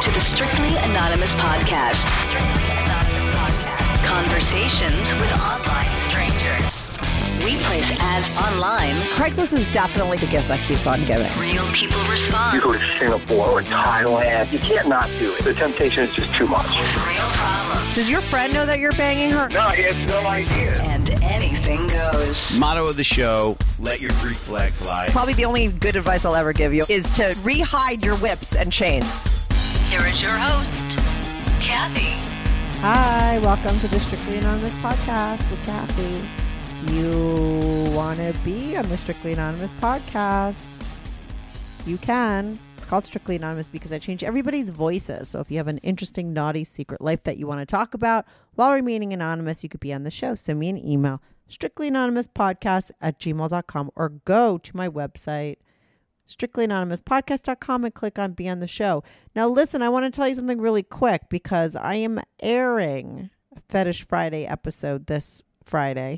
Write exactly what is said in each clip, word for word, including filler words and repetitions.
to the Strictly Anonymous podcast. Strictly Anonymous podcast. Conversations with online strangers. We place ads online. Craigslist is definitely the gift that keeps on giving. Real people respond. You go to Singapore or Thailand. You can't not do it. The temptation is just too much. With real problems. Does your friend know that you're banging her? No, he has no idea. And anything goes. Motto of the show, let your Greek flag fly. Probably the only good advice I'll ever give you is to re-hide your whips and chains. Here is your host, Kathy. Hi, welcome to the Strictly Anonymous podcast with Kathy. You want to be on the Strictly Anonymous podcast, you can. It's called Strictly Anonymous because I change everybody's voices. So if you have an interesting, naughty, secret life that you want to talk about while remaining anonymous, you could be on the show. Send me an email, strictlyanonymouspodcast at gmail dot com, or go to my website, strictly anonymous podcast dot com, and click on Be on the Show. Now, listen, I want to tell you something really quick because I am airing a Fetish Friday episode this Friday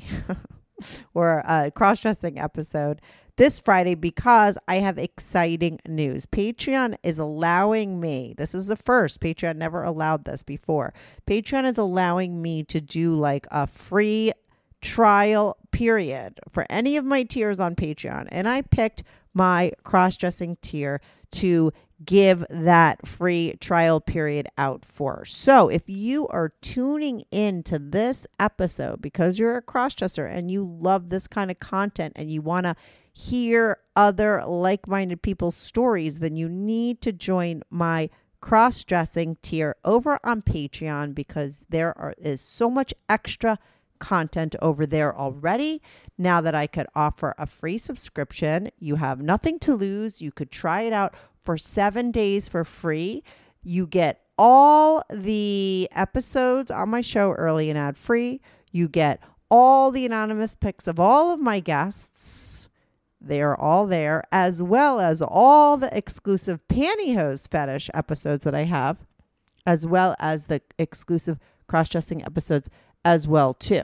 or a cross-dressing episode this Friday because I have exciting news. Patreon is allowing me, this is the first, Patreon never allowed this before. Patreon is allowing me to do like a free trial period for any of my tiers on Patreon. And I picked my cross-dressing tier to give that free trial period out for. So if you are tuning in to this episode because you're a cross-dresser and you love this kind of content and you want to hear other like-minded people's stories, then you need to join my cross-dressing tier over on Patreon because there are, is so much extra content over there already. Now that I could offer a free subscription, you have nothing to lose. You could try it out for seven days for free. You get all the episodes on my show early and ad free. You get all the anonymous pics of all of my guests. They are all there, as well as all the exclusive pantyhose fetish episodes that I have, as well as the exclusive cross-dressing episodes as well too.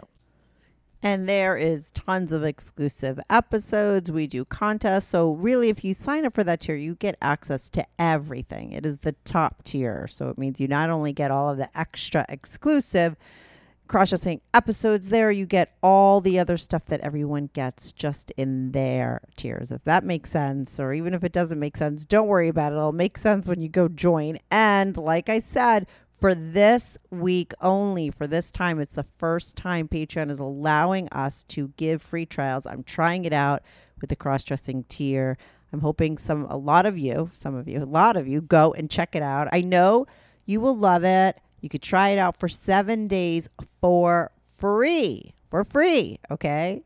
And there is tons of exclusive episodes. We do contests. So really, if you sign up for that tier, you get access to everything. It is the top tier. So it means you not only get all of the extra exclusive cross-dressing episodes there, you get all the other stuff that everyone gets just in their tiers. If that makes sense, or even if it doesn't make sense, don't worry about it. It'll make sense when you go join. And like I said, for this week only, for this time, it's the first time Patreon is allowing us to give free trials. I'm trying it out with the cross-dressing tier. I'm hoping some, a lot of you, some of you, a lot of you go and check it out. I know you will love it. You could try it out for seven days for free, for free. Okay.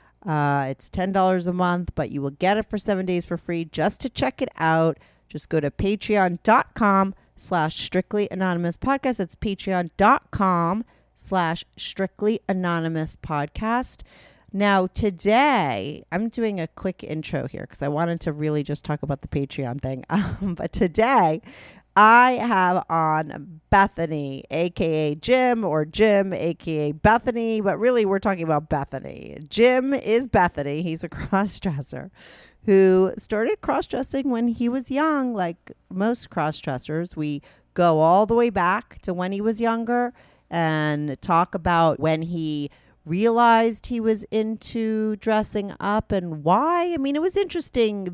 Uh, it's ten dollars a month, but you will get it for seven days for free. Just to check it out, just go to patreon.com slash strictly anonymous podcast. That's patreon.com slash strictly anonymous podcast. Now today, I'm doing a quick intro here because I wanted to really just talk about the Patreon thing. Um, but today I have on Bethany, a k a. Jim, or Jim, a k a. Bethany, but really we're talking about Bethany. Jim is Bethany. He's a cross-dresser who started cross-dressing when he was young. Like most cross-dressers, we go all the way back to when he was younger and talk about when he realized he was into dressing up and why. I mean, it was interesting,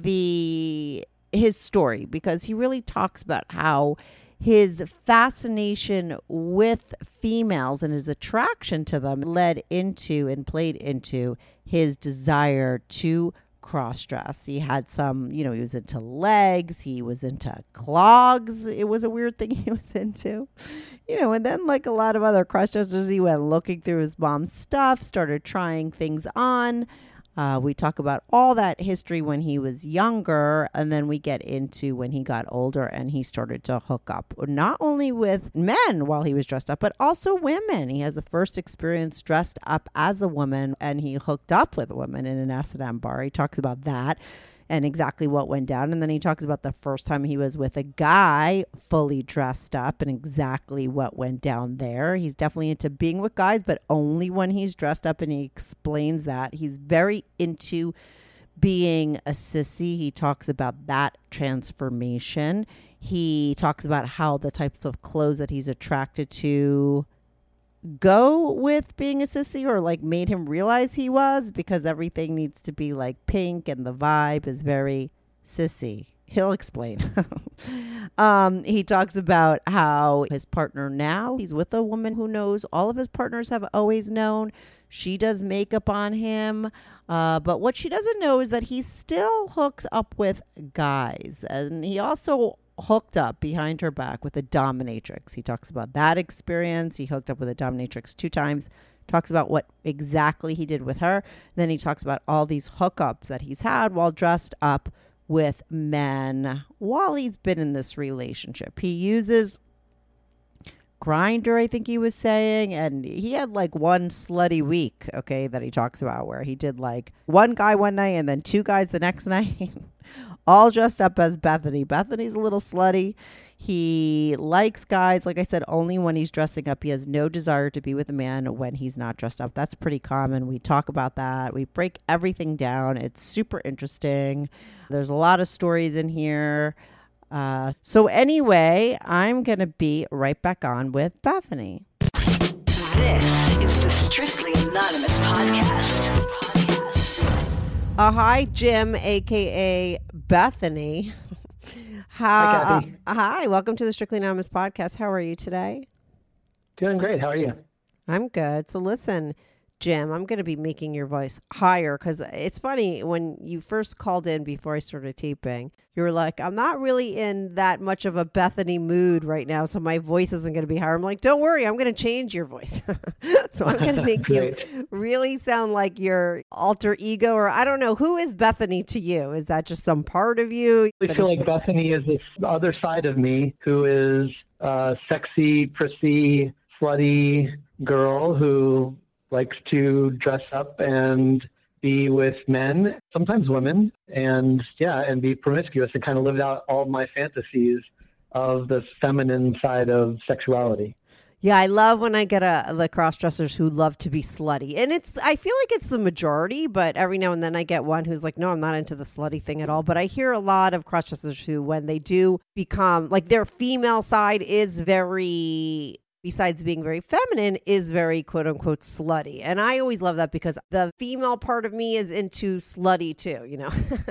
the his story, because he really talks about how his fascination with females and his attraction to them led into and played into his desire to cross-dress. He had some, you know, he was into legs, he was into clogs. It was a weird thing he was into, you know, and then like a lot of other cross-dressers, he went looking through his mom's stuff, started trying things on. Uh, we talk about all that history when he was younger, and then we get into when he got older and he started to hook up not only with men while he was dressed up, but also women. He has the first experience dressed up as a woman, and he hooked up with a woman in an S and M bar. He talks about that and exactly what went down. And then he talks about the first time he was with a guy fully dressed up and exactly what went down there. He's definitely into being with guys, but only when he's dressed up, and he explains that. He's very into being a sissy. He talks about that transformation. He talks about how the types of clothes that he's attracted to go with being a sissy, or like made him realize he was, because everything needs to be like pink and the vibe is very sissy. He'll explain. um, he talks about how his partner now, he's with a woman who knows all of his partners have always known. She does makeup on him. Uh, but what she doesn't know is that he still hooks up with guys. And he also hooked up behind her back with a dominatrix. He talks about that experience. He hooked up with a dominatrix two times. Talks about what exactly he did with her. Then he talks about all these hookups that he's had while dressed up with men while he's been in this relationship. He uses Grindr, I think he was saying, and he had like one slutty week, okay, that he talks about, where he did like one guy one night and then two guys the next night, all dressed up as Bethany. Bethany's a little slutty. He likes guys, like I said, only when he's dressing up. He has no desire to be with a man when he's not dressed up. That's pretty common. We talk about that. We break everything down. It's super interesting. There's a lot of stories in here. Uh, so anyway, I'm going to be right back on with Bethany. This is the Strictly Anonymous podcast. Uh, hi, Jim, a k a. Bethany. How, Hi, Kathy. Uh, hi, welcome to the Strictly Anonymous podcast. How are you today? Doing great. How are you? I'm good. So listen, Jim, I'm going to be making your voice higher because it's funny. When you first called in before I started taping, you were like, I'm not really in that much of a Bethany mood right now, so my voice isn't going to be higher. I'm like, don't worry, I'm going to change your voice. So I'm going to make you really sound like your alter ego, or I don't know. Who is Bethany to you? Is that just some part of you? I feel like Bethany is this other side of me who is a sexy, prissy, slutty girl who likes to dress up and be with men, sometimes women, and yeah, and be promiscuous and kind of live out all my fantasies of the feminine side of sexuality. Yeah, I love when I get a the cross-dressers who love to be slutty. And it's I feel like it's the majority, but every now and then I get one who's like, no, I'm not into the slutty thing at all. But I hear a lot of cross-dressers who, when they do become, like their female side is very, besides being very feminine, is very quote unquote slutty. And I always love that because the female part of me is into slutty too, you know.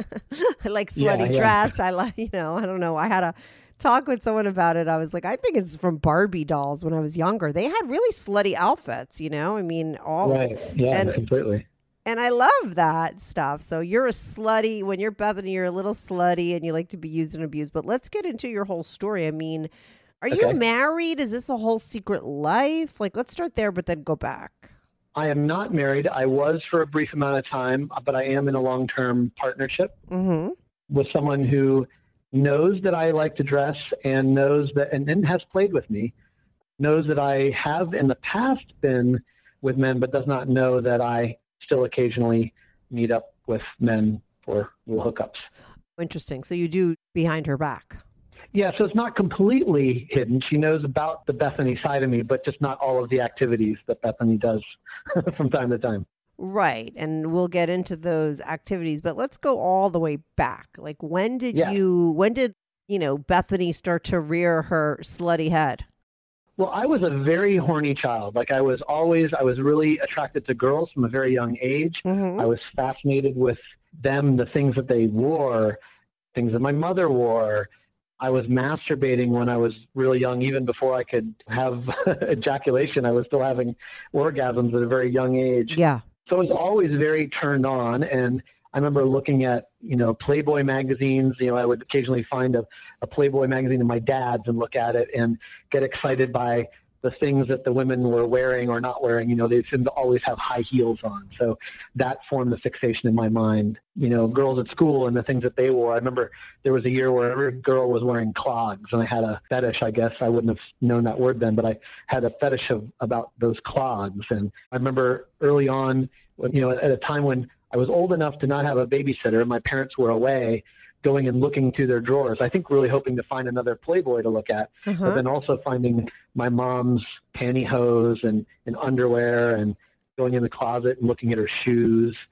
I like slutty yeah, dress. yeah. I like, you know, I don't know. I had a talk with someone about it. I was like, I think it's from Barbie dolls when I was younger. They had really slutty outfits, you know? I mean, all Right. Yeah, and, completely. And I love that stuff. So you're a slutty. When you're Bethany, you're a little slutty and you like to be used and abused. But let's get into your whole story. I mean, are you Okay. married? Is this a whole secret life? Like, let's start there, but then go back. I am not married. I was for a brief amount of time, but I am in a long-term partnership Mm-hmm. with someone who knows that I like to dress and knows that, and, and has played with me, knows that I have in the past been with men, but does not know that I still occasionally meet up with men for little hookups. Interesting. So you do behind her back. Yeah, so it's not completely hidden. She knows about the Bethany side of me, but just not all of the activities that Bethany does from time to time. Right. And we'll get into those activities, but let's go all the way back. Like, when did Yeah. you, when did, you know, Bethany start to rear her slutty head? Well, I was a very horny child. Like I was always, I was really attracted to girls from a very young age. Mm-hmm. I was fascinated with them, the things that they wore, things that my mother wore. I was masturbating when I was really young, even before I could have ejaculation. I was still having orgasms at a very young age. Yeah. So I was always very turned on. And I remember looking at, you know, Playboy magazines. You know, I would occasionally find a, a Playboy magazine in my dad's and look at it and get excited by the things that the women were wearing or not wearing. You know, they seemed to always have high heels on. So that formed the fixation in my mind. You know, girls at school and the things that they wore. I remember there was a year where every girl was wearing clogs, and I had a fetish, I guess. I wouldn't have known that word then, but I had a fetish of, about those clogs. And I remember early on, you know, at a time when I was old enough to not have a babysitter and my parents were away, going and looking through their drawers, I think really hoping to find another Playboy to look at, Uh-huh. but then also finding my mom's pantyhose and, and underwear and going in the closet and looking at her shoes.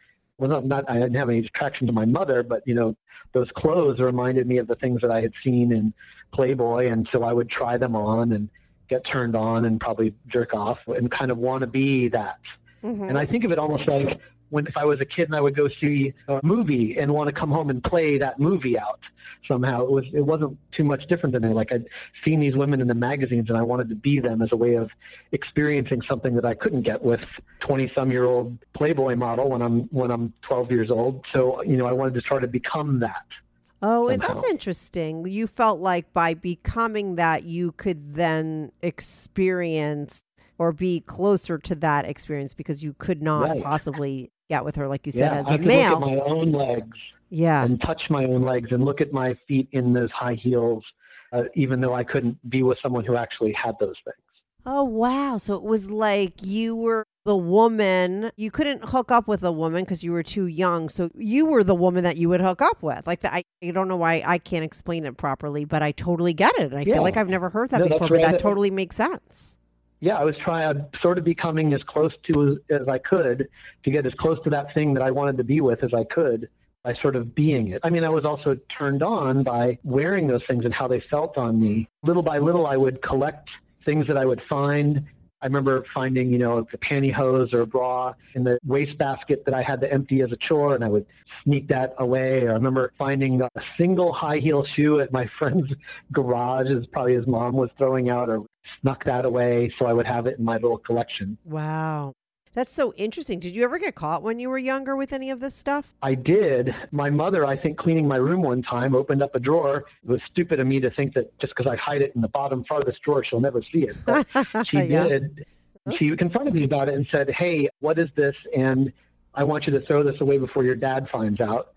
well, not, not I didn't have any attraction to my mother, but, you know, those clothes reminded me of the things that I had seen in Playboy. And so I would try them on and get turned on and probably jerk off and kind of want to be that. Mm-hmm. And I think of it almost like when if I was a kid and I would go see a movie and want to come home and play that movie out somehow. It was it wasn't too much different than that. Like I'd seen these women in the magazines and I wanted to be them as a way of experiencing something that I couldn't get with twenty-some-year-old Playboy model when I'm when I'm twelve years old. So, you know, I wanted to try to become that. Oh, and somehow. that's interesting. You felt like by becoming that, you could then experience or be closer to that experience because you could not right. possibly get with her, like you said, yeah, as I a could male. Look at my own legs yeah. and touch my own legs and look at my feet in those high heels, uh, even though I couldn't be with someone who actually had those things. Oh, wow. So it was like you were the woman. You couldn't hook up with a woman because you were too young. So you were the woman that you would hook up with. Like the, I, I don't know why I can't explain it properly, but I totally get it. I yeah. feel like I've never heard that no, before, right. but that totally makes sense. Yeah, I was trying, sort of becoming as close to as, as I could to get as close to that thing that I wanted to be with as I could by sort of being it. I mean, I was also turned on by wearing those things and how they felt on me. Little by little, I would collect things that I would find. I remember finding, you know, a pantyhose or a bra in the wastebasket that I had to empty as a chore, and I would sneak that away. Or I remember finding a single high heel shoe at my friend's garage, as probably his mom was throwing out, or snuck that away so I would have it in my little collection. Wow. That's so interesting. Did you ever get caught when you were younger with any of this stuff? I did. My mother, I think, cleaning my room one time, opened up a drawer. It was stupid of me to think that just because I hide it in the bottom farthest drawer, she'll never see it. But she yeah. did. She confronted me about it and said, hey, what is this? And I want you to throw this away before your dad finds out.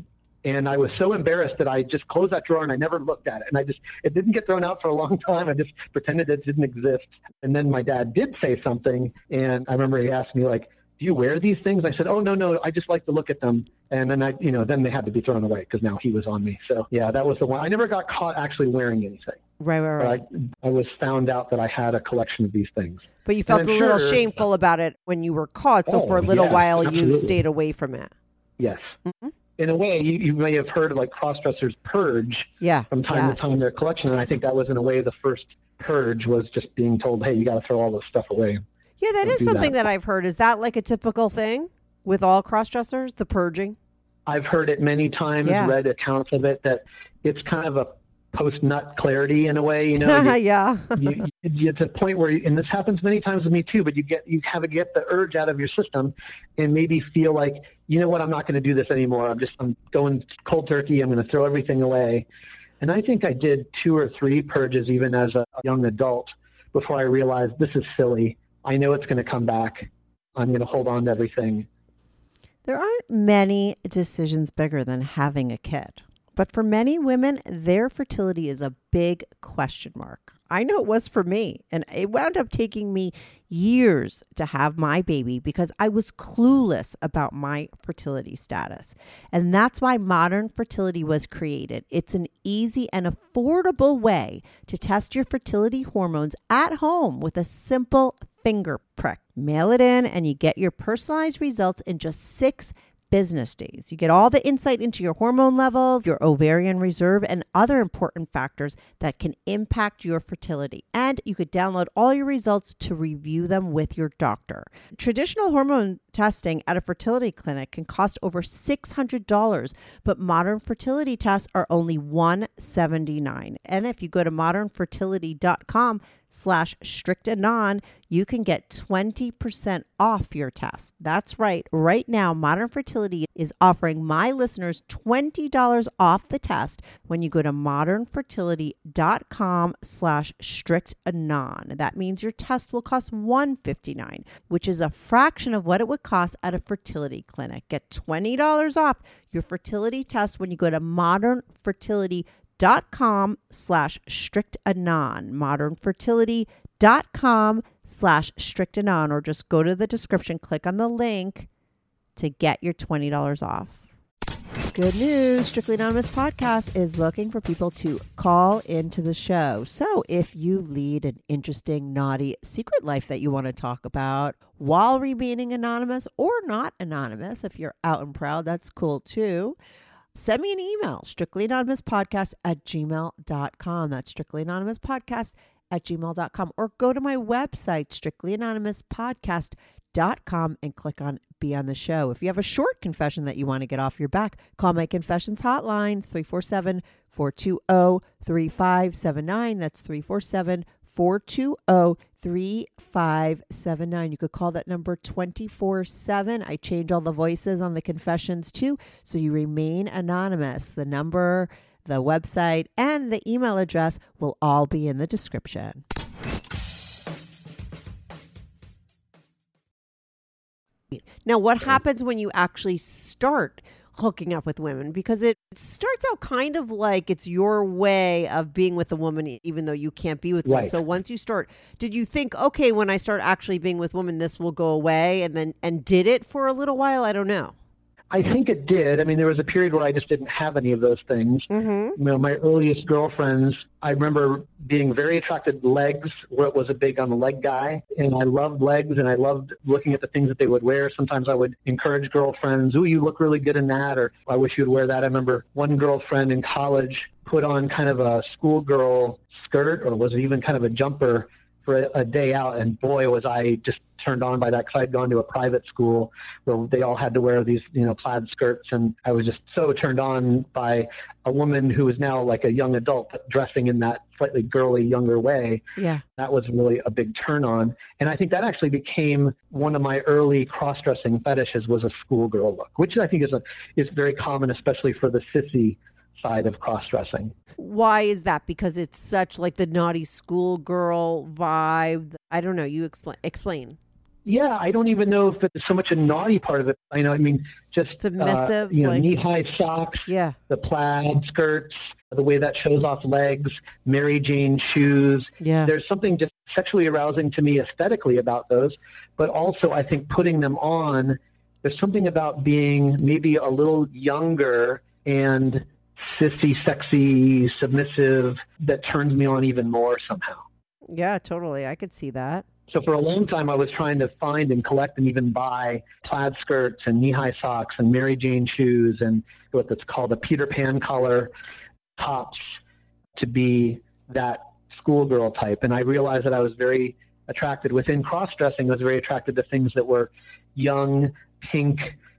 And I was so embarrassed that I just closed that drawer and I never looked at it. And I just, it didn't get thrown out for a long time. I just pretended it didn't exist. And then my dad did say something. And I remember he asked me, like, do you wear these things? I said, oh, no, no, I just like to look at them. And then I, you know, then they had to be thrown away because now he was on me. So yeah, that was the one. I never got caught actually wearing anything. Right, right, right. I, I was found out that I had a collection of these things. But you felt a little sure, shameful about it when you were caught. So oh, for a little yeah, while, absolutely. you stayed away from it. Yes. Mm-hmm. In a way, you, you may have heard of like cross-dressers purge yeah, from time yes. to time in their collection. And I think that was, in a way, the first purge was just being told, hey, you got to throw all this stuff away. Yeah, that Don't is something that. that I've heard. Is that like a typical thing with all cross-dressers, the purging? I've heard it many times, yeah. read accounts of it, that it's kind of a post-nut clarity in a way, you know. you, yeah. you, you, it's a point where, you, and this happens many times with me too, but you get you have to get the urge out of your system and maybe feel like, you know what, I'm not going to do this anymore. I'm just, I'm going cold turkey. I'm going to throw everything away. And I think I did two or three purges even as a young adult before I realized this is silly. I know it's going to come back. I'm going to hold on to everything. There aren't many decisions bigger than having a kid. But for many women, their fertility is a big question mark. I know it was for me, and it wound up taking me years to have my baby because I was clueless about my fertility status. And that's why Modern Fertility was created. It's an easy and affordable way to test your fertility hormones at home with a simple finger prick. Mail it in and you get your personalized results in just six business days. You get all the insight into your hormone levels, your ovarian reserve, and other important factors that can impact your fertility. And you could download all your results to review them with your doctor. Traditional hormone testing at a fertility clinic can cost over six hundred dollars, but modern fertility tests are only one hundred seventy-nine dollars. And if you go to modern fertility dot com slash strict anon, you can get twenty percent off your test. That's right. Right now, Modern Fertility is offering my listeners twenty dollars off the test when you go to modern fertility dot com slash strict anon. That means your test will cost one hundred fifty-nine dollars, which is a fraction of what it would cost at a fertility clinic. Get twenty dollars off your fertility test when you go to modern fertility dot com slash strict anon, modern fertility dot com slash strict anon, or just go to the description, click on the link to get your twenty dollars off. Good news. Strictly Anonymous Podcast is looking for people to call into the show. So if you lead an interesting, naughty secret life that you want to talk about while remaining anonymous or not anonymous, if you're out and proud, that's cool too. Send me an email, strictlyanonymouspodcast at gmail dot com. That's strictlyanonymouspodcast at gmail dot com. Or go to my website, strictlyanonymouspodcast dot com, and click on Be on the Show. If you have a short confession that you want to get off your back, call my confessions hotline, three four seven, four two zero, three five seven nine. That's three four seven, four two zero, three five seven nine. You could call that number twenty-four seven. I change all the voices on the confessions too, so you remain anonymous. The number, the website, and the email address will all be in the description. Now, what happens when you actually start hooking up with women? Because it starts out kind of like it's your way of being with a woman, even though you can't be with one. Right. So once you start, did you think, okay, when I start actually being with women, this will go away? And then, and did it for a little while? I don't know. I think it did. I mean, there was a period where I just didn't have any of those things. Mm-hmm. You know, my earliest girlfriends, I remember being very attracted to legs, where it was a big on the leg guy. And I loved legs, and I loved looking at the things that they would wear. Sometimes I would encourage girlfriends, ooh, you look really good in that, or I wish you'd wear that. I remember one girlfriend in college put on kind of a schoolgirl skirt, or was it even kind of a jumper, for a, a day out, and boy, was I just turned on by that, because I'd gone to a private school where they all had to wear these, you know, plaid skirts, and I was just so turned on by a woman who is now like a young adult dressing in that slightly girly, younger way. Yeah. That was really a big turn on, and I think that actually became one of my early cross-dressing fetishes, was a schoolgirl look, which I think is a is very common, especially for the sissy side of cross-dressing. Why is that? Because it's such like the naughty schoolgirl vibe. I don't know. You explain. Explain. Yeah, I don't even know if it's so much a naughty part of it. I know, I mean, just Submissive, uh, you know, like- knee-high socks, Yeah. the plaid skirts, the way that shows off legs, Mary Jane shoes. Yeah. There's something just sexually arousing to me aesthetically about those, but also I think putting them on, there's something about being maybe a little younger and sissy, sexy, submissive that turns me on even more somehow. Yeah, totally. I could see that. So for a long time, I was trying to find and collect and even buy plaid skirts and knee-high socks and Mary Jane shoes and what that's called a Peter Pan collar tops to be that schoolgirl type. And I realized that I was very attracted within cross-dressing. I was very attracted to things that were young, pink,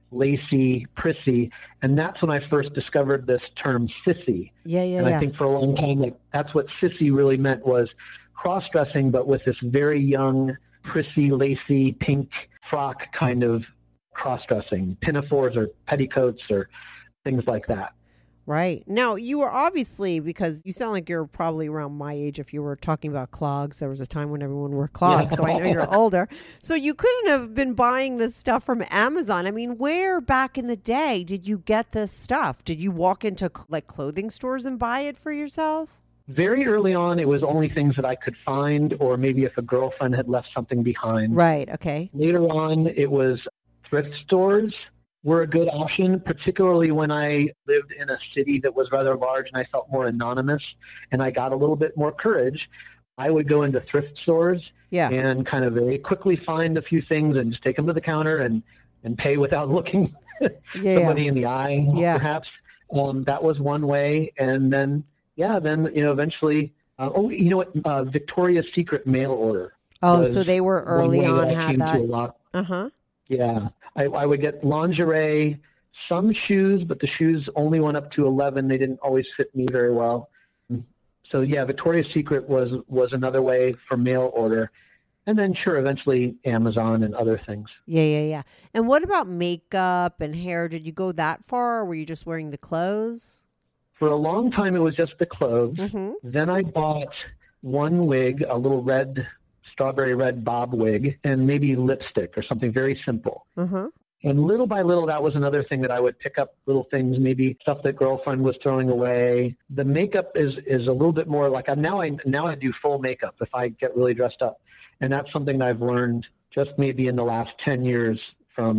lacy, prissy, and that's when I first discovered this term sissy. Yeah, yeah, and yeah. I think for a long time, like, that's what sissy really meant, was cross-dressing, but with this very young, prissy, lacy, pink frock kind of cross-dressing, pinafores or petticoats or things like that. Right. Now, you were obviously, because you sound like you're probably around my age if you were talking about clogs. There was a time when everyone wore clogs, Yeah. so I know you're older. So you couldn't have been buying this stuff from Amazon. I mean, where back in the day did you get this stuff? Did you walk into like clothing stores and buy it for yourself? Very early on, it was only things that I could find, or maybe if a girlfriend had left something behind. Right. Okay. Later on, it was thrift stores were a good option, particularly when I lived in a city that was rather large and I felt more anonymous and I got a little bit more courage. I would go into thrift stores Yeah. and kind of very quickly find a few things and just take them to the counter and, and pay without looking Yeah. somebody in the eye, Yeah. perhaps. Um, that was one way. And then, yeah, then, you know, eventually, uh, oh, you know what, uh, Victoria's Secret mail order. Oh, was so they were one early way on I had came that. to a lot. Uh huh. Yeah, I, I would get lingerie, some shoes, but the shoes only went up to eleven. They didn't always fit me very well. So yeah, Victoria's Secret was was another way for mail order. And then sure, eventually Amazon and other things. Yeah, yeah, yeah. And what about makeup and hair? Did you go that far, or were you just wearing the clothes? For a long time, it was just the clothes. Mm-hmm. Then I bought one wig, a little red, strawberry red bob wig, and maybe lipstick or something very simple. Uh-huh. And little by little, that was another thing that I would pick up little things, maybe stuff that girlfriend was throwing away. The makeup is, is a little bit more like I'm now I now I do full makeup if I get really dressed up. And that's something that I've learned just maybe in the last ten years from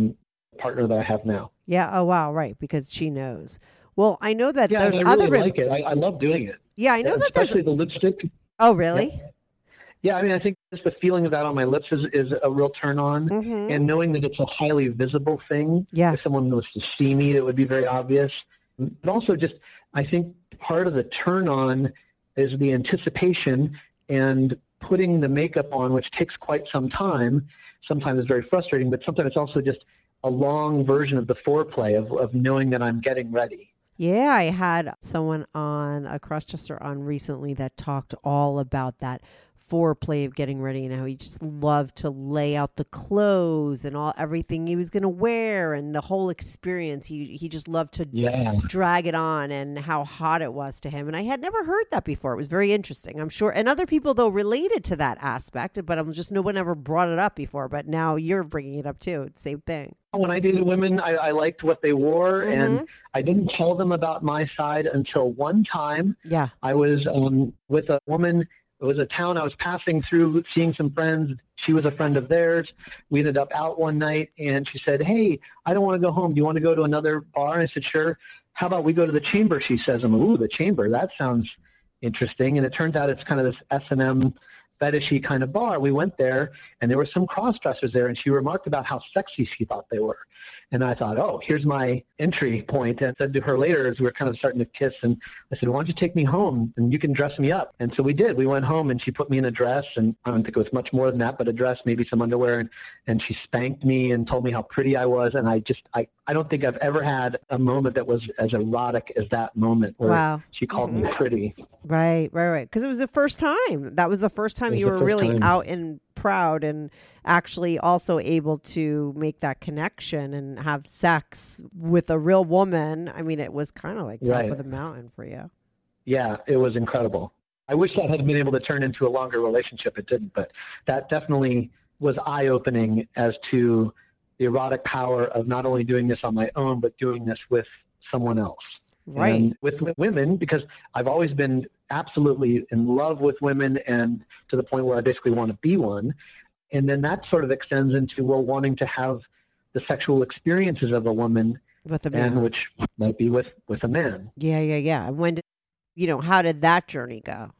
partner that I have now. Yeah. Oh, wow. Right. Because she knows. Well, I know that Yeah, there's I really other. like it. I, I love doing it. Yeah, I know Yeah, that there's. especially the lipstick. Oh, really? Yeah. Yeah, I mean, I think just the feeling of that on my lips is, is a real turn on. Mm-hmm. And knowing that it's a highly visible thing, Yeah. if someone was to see me, it would be very obvious. But also just, I think part of the turn on is the anticipation and putting the makeup on, which takes quite some time. Sometimes it's very frustrating, but sometimes it's also just a long version of the foreplay of, of knowing that I'm getting ready. Yeah, I had someone on, a crossdresser on recently that talked all about that foreplay of getting ready and how he just loved to lay out the clothes and all everything he was going to wear and the whole experience. He he just loved to yeah. drag it on and how hot it was to him. And I had never heard that before. It was very interesting, I'm sure. And other people, though, related to that aspect, but I'm just no one ever brought it up before. But now you're bringing it up, too. Same thing. When I dated women, I, I liked what they wore, Mm-hmm. and I didn't tell them about my side until one time. Yeah. I was um, with a woman. It was a town I was passing through, seeing some friends. She was a friend of theirs. We ended up out one night, and she said, "Hey, I don't want to go home. Do you want to go to another bar?" And I said, "Sure. How about we go to the Chamber?" She says. I'm like, "Ooh, the Chamber. That sounds interesting." And it turns out it's kind of this S and M fetishy kind of bar. We went there, and there were some cross-dressers there, and she remarked about how sexy she thought they were. And I thought, oh, here's my entry point. And I said to her later, as we were kind of starting to kiss, and I said, why don't you take me home and you can dress me up? And so we did. We went home, and she put me in a dress, and I don't think it was much more than that, but a dress, maybe some underwear, and, and she spanked me and told me how pretty I was. And I just, I, I don't think I've ever had a moment that was as erotic as that moment where Wow. she called Mm-hmm. me pretty. Right, right, right. Because it was the first time. That was the first time It was you the were first really time. out and proud and actually also able to make that connection and have sex with a real woman. I mean, it was kind of like top Right. of the mountain for you. Yeah, it was incredible. I wish that had been able to turn into a longer relationship. It didn't, but that definitely was eye-opening as to the erotic power of not only doing this on my own, but doing this with someone else. Right. And with women, because I've always been absolutely in love with women and to the point where I basically want to be one. And then that sort of extends into, well, wanting to have the sexual experiences of a woman, With a man. and which might be with, with a man. Yeah, yeah, yeah. And when did, you know, how did that journey go?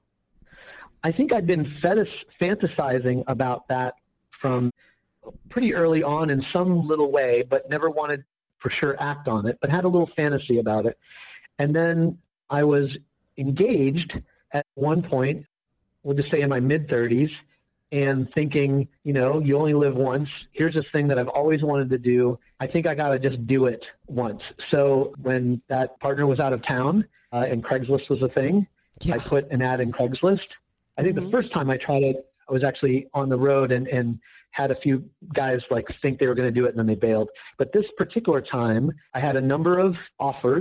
I think I'd been fetish fantasizing about that from pretty early on in some little way, but never wanted for sure act on it, but had a little fantasy about it. And then I was engaged at one point, we'll just say in my mid thirties, and thinking, you know, you only live once. Here's this thing that I've always wanted to do. I think I got to just do it once. So when that partner was out of town uh, and Craigslist was a thing, Yeah. I put an ad in Craigslist. I think Mhm. the first time I tried it, I was actually on the road and, and had a few guys like think they were going to do it and then they bailed. But this particular time, I had a number of offers,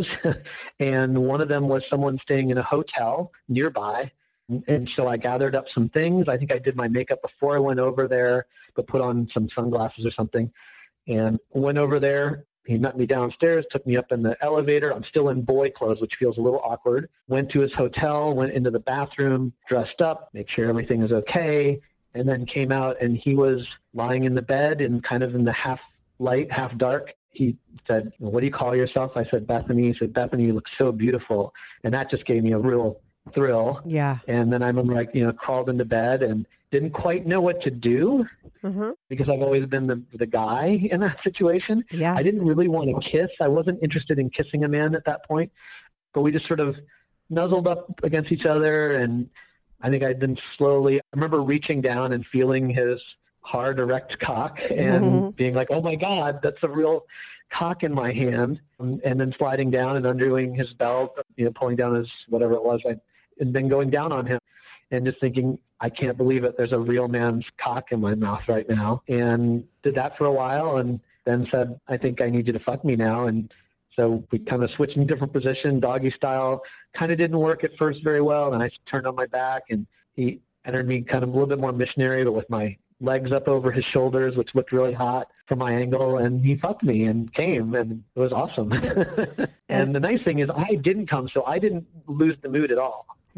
and one of them was someone staying in a hotel nearby. And so I gathered up some things. I think I did my makeup before I went over there, but put on some sunglasses or something, and went over there. He met me downstairs, took me up in the elevator. I'm still in boy clothes, which feels a little awkward. Went to his hotel, went into the bathroom, dressed up, make sure everything is okay, and then came out, and he was lying in the bed and kind of in the half light, half dark. He said, "What do you call yourself?" I said, "Bethany." He said, "Bethany, you look so beautiful." And that just gave me a real thrill. Yeah. And then I remember, like, you know, crawled into bed and didn't quite know what to do Mm-hmm. because I've always been the, the guy in that situation. Yeah. I didn't really want to kiss. I wasn't interested in kissing a man at that point, but we just sort of nuzzled up against each other. And I think I'd been slowly, I remember reaching down and feeling his hard, erect cock and Mhm. being like, oh my God, that's a real cock in my hand. Um, and then sliding down and undoing his belt, you know, pulling down his, whatever it was, I, and then going down on him and just thinking, I can't believe it. There's a real man's cock in my mouth right now. And did that for a while and then said, I think I need you to fuck me now. And so we kind of switched in different position, doggy style. Kind of didn't work at first very well. And I turned on my back and he entered me kind of a little bit more missionary, but with my legs up over his shoulders, which looked really hot from my angle. And he fucked me and came, and it was awesome. And the nice thing is I didn't come, so I didn't lose the mood at all. Right.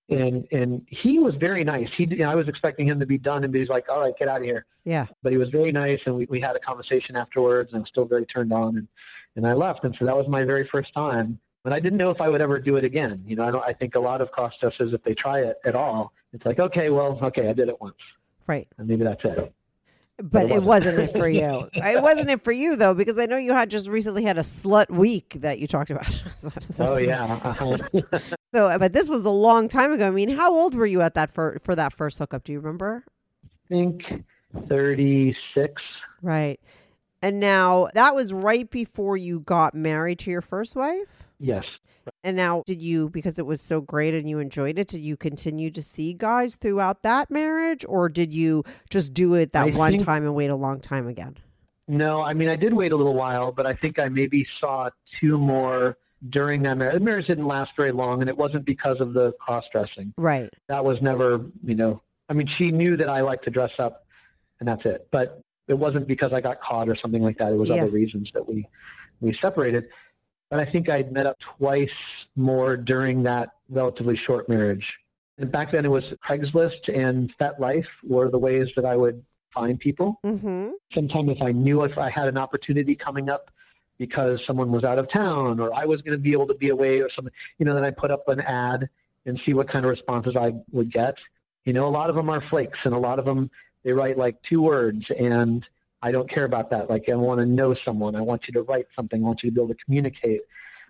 And and he was very nice. He, you know, I was expecting him to be done and he's like, all right, get out of here. Yeah. But he was very nice, and we, we had a conversation afterwards, and I was still very turned on, and, and I left. And so that was my very first time. And I didn't know if I would ever do it again. You know, I don't. I think a lot of cross-dressers, if they try it at all, it's like, okay, well, okay, I did it once. Right. And maybe that's it. But it wasn't. it wasn't it for you. It wasn't it for you, though, because I know you had just recently had a slut week that you talked about. Oh, yeah. Uh-huh. So, but this was a long time ago. I mean, how old were you at that for, for that first hookup? Do you remember? I think thirty-six. Right. And now that was right before you got married to your first wife? Yes. And now did you, because it was so great and you enjoyed it, did you continue to see guys throughout that marriage, or did you just do it that I one think, time and wait a long time again? No, I mean, I did wait a little while, but I think I maybe saw two more during that marriage. The marriage didn't last very long, and it wasn't because of the cross-dressing. Right. That was never, you know, I mean, she knew that I like to dress up, and that's it. But it wasn't because I got caught or something like that. It was yeah. other reasons that we, we separated. But I think I'd met up twice more during that relatively short marriage. And back then it was Craigslist and FetLife were the ways that I would find people. Mm-hmm. Sometimes if I knew if I had an opportunity coming up because someone was out of town or I was going to be able to be away or something, you know, then I put up an ad and see what kind of responses I would get. You know, a lot of them are flakes, and a lot of them, they write like two words, and I don't care about that. Like, I want to know someone. I want you to write something. I want you to be able to communicate.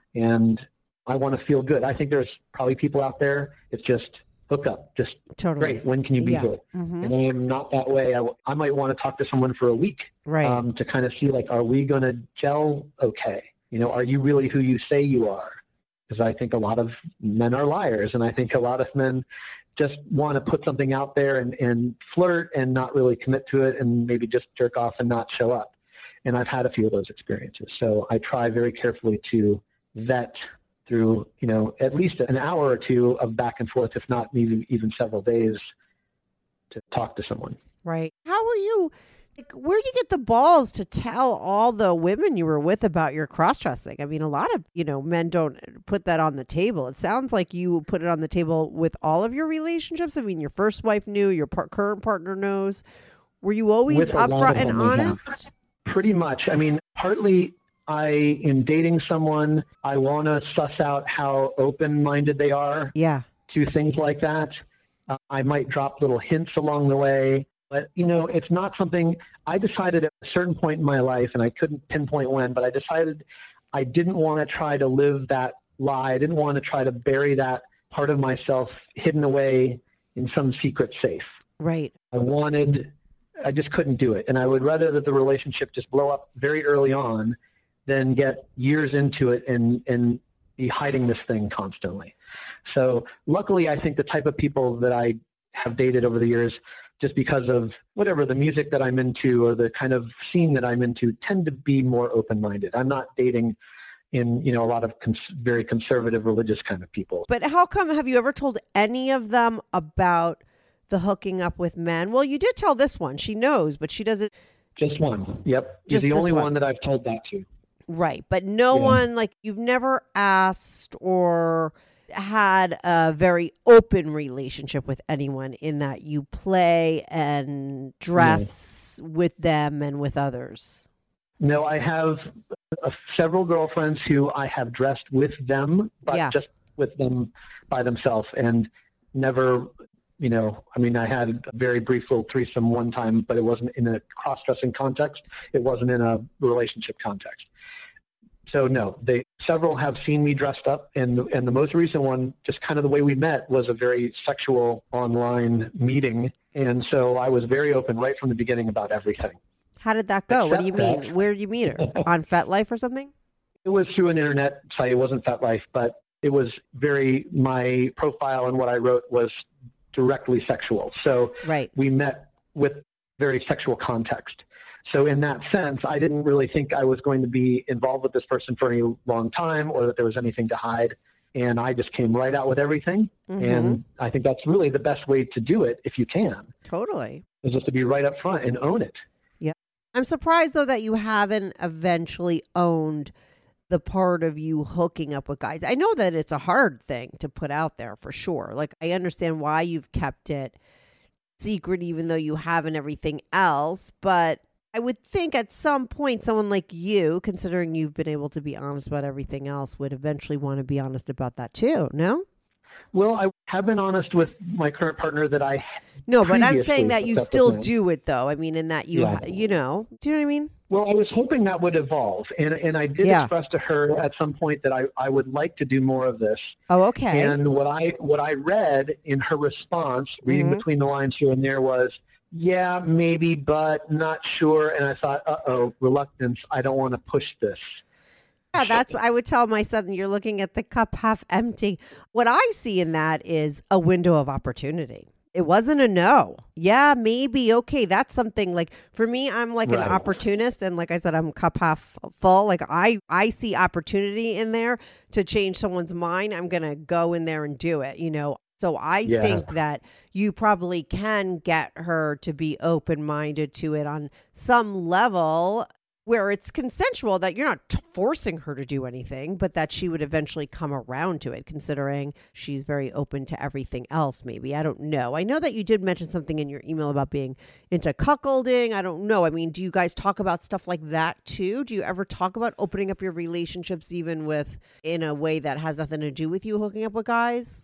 And I want to feel good. I think there's probably people out there, it's just hook up. Just totally. Great. When can you be yeah. here? Mm-hmm. And I am not that way. I, I might want to talk to someone for a week right. um, to kind of see, like, are we going to gel okay? You know, are you really who you say you are? Because I think a lot of men are liars. And I think a lot of men just want to put something out there and, and flirt and not really commit to it and maybe just jerk off and not show up. And I've had a few of those experiences. So I try very carefully to vet through, you know, at least an hour or two of back and forth, if not even, even several days to talk to someone. Right. How were you, like, where'd you get the balls to tell all the women you were with about your cross-dressing? I mean, a lot of, you know, men don't put that on the table. It sounds like you put it on the table with all of your relationships. I mean, your first wife knew, your par- current partner knows. Were you always upfront and honest? Pretty much. I mean, partly I, in dating someone, I want to suss out how open-minded they are yeah. to things like that. Uh, I might drop little hints along the way. But, you know, it's not something I decided at a certain point in my life, and I couldn't pinpoint when, but I decided I didn't want to try to live that lie. I didn't want to try to bury that part of myself hidden away in some secret safe. Right. I wanted, I just couldn't do it. And I would rather that the relationship just blow up very early on than get years into it and, and be hiding this thing constantly. So luckily, I think the type of people that I have dated over the years, just because of whatever the music that I'm into or the kind of scene that I'm into, tend to be more open-minded. I'm not dating in, you know, a lot of cons- very conservative religious kind of people. But how come, have you ever told any of them about the hooking up with men? Well, you did tell this one. She knows, but she doesn't. Just one. Yep. Just You're the only one. one that I've told that to. Right. But no Yeah. one, like, you've never asked or had a very open relationship with anyone in that you play and dress yeah. with them and with others. No, I have uh, several girlfriends who I have dressed with them, but yeah. just with them by themselves, and never, you know, I mean, I had a very brief little threesome one time, but it wasn't in a cross-dressing context. It wasn't in a relationship context. So no, they several have seen me dressed up, and and the most recent one, just kind of the way we met, was a very sexual online meeting, and so I was very open right from the beginning about everything. How did that go? Except What do you mean? that, Where did you meet her? On FetLife or something? It was through an internet site. It wasn't FetLife, but it was very, my profile and what I wrote was directly sexual. So right. we met with very sexual context. So in that sense, I didn't really think I was going to be involved with this person for any long time or that there was anything to hide. And I just came right out with everything. Mm-hmm. And I think that's really the best way to do it if you can. Totally. Is just to be right up front and own it. Yeah. I'm surprised, though, that you haven't eventually owned the part of you hooking up with guys? I know that it's a hard thing to put out there for sure. Like, I understand why you've kept it secret, even though you have and everything else. But I would think at some point, someone like you, considering you've been able to be honest about everything else, would eventually want to be honest about that too. No? Well, I have been honest with my current partner that I No, but I'm saying that you still with. do it, though. I mean, in that you, Yeah. you know, do you know what I mean? Well, I was hoping that would evolve. And and I did Yeah. express to her at some point that I, I would like to do more of this. Oh, okay. And what I what I read in her response, reading Mhm. between the lines here and there, was, yeah, maybe, but not sure. And I thought, uh-oh, reluctance. I don't want to push this. Yeah, that's, I would tell my son, you're looking at the cup half empty. What I see in that is a window of opportunity. It wasn't a no. Yeah, maybe. Okay, that's something like, for me, I'm like Right. an opportunist. And like I said, I'm cup half full. Like I, I see opportunity in there to change someone's mind. I'm going to go in there and do it, you know. So I Yeah. think that you probably can get her to be open-minded to it on some level where it's consensual, that you're not t- forcing her to do anything, but that she would eventually come around to it, considering she's very open to everything else, maybe. I don't know. I know that you did mention something in your email about being into cuckolding. I don't know. I mean, do you guys talk about stuff like that too? Do you ever talk about opening up your relationships even with, in a way that has nothing to do with you hooking up with guys?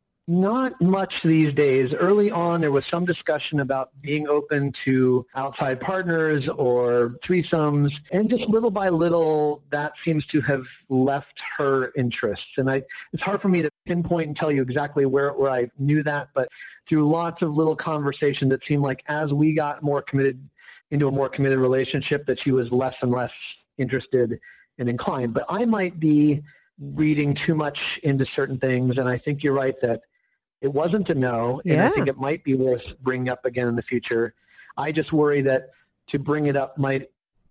Not much these days. Early on, there was some discussion about being open to outside partners or threesomes, and just little by little, that seems to have left her interests. And I, it's hard for me to pinpoint and tell you exactly where, where I knew that, but through lots of little conversations, it seemed like as we got more committed into a more committed relationship, that she was less and less interested and inclined. But I might be reading too much into certain things, and I think you're right that it wasn't a no, and Yeah. I think it might be worth bringing up again in the future. I just worry that to bring it up might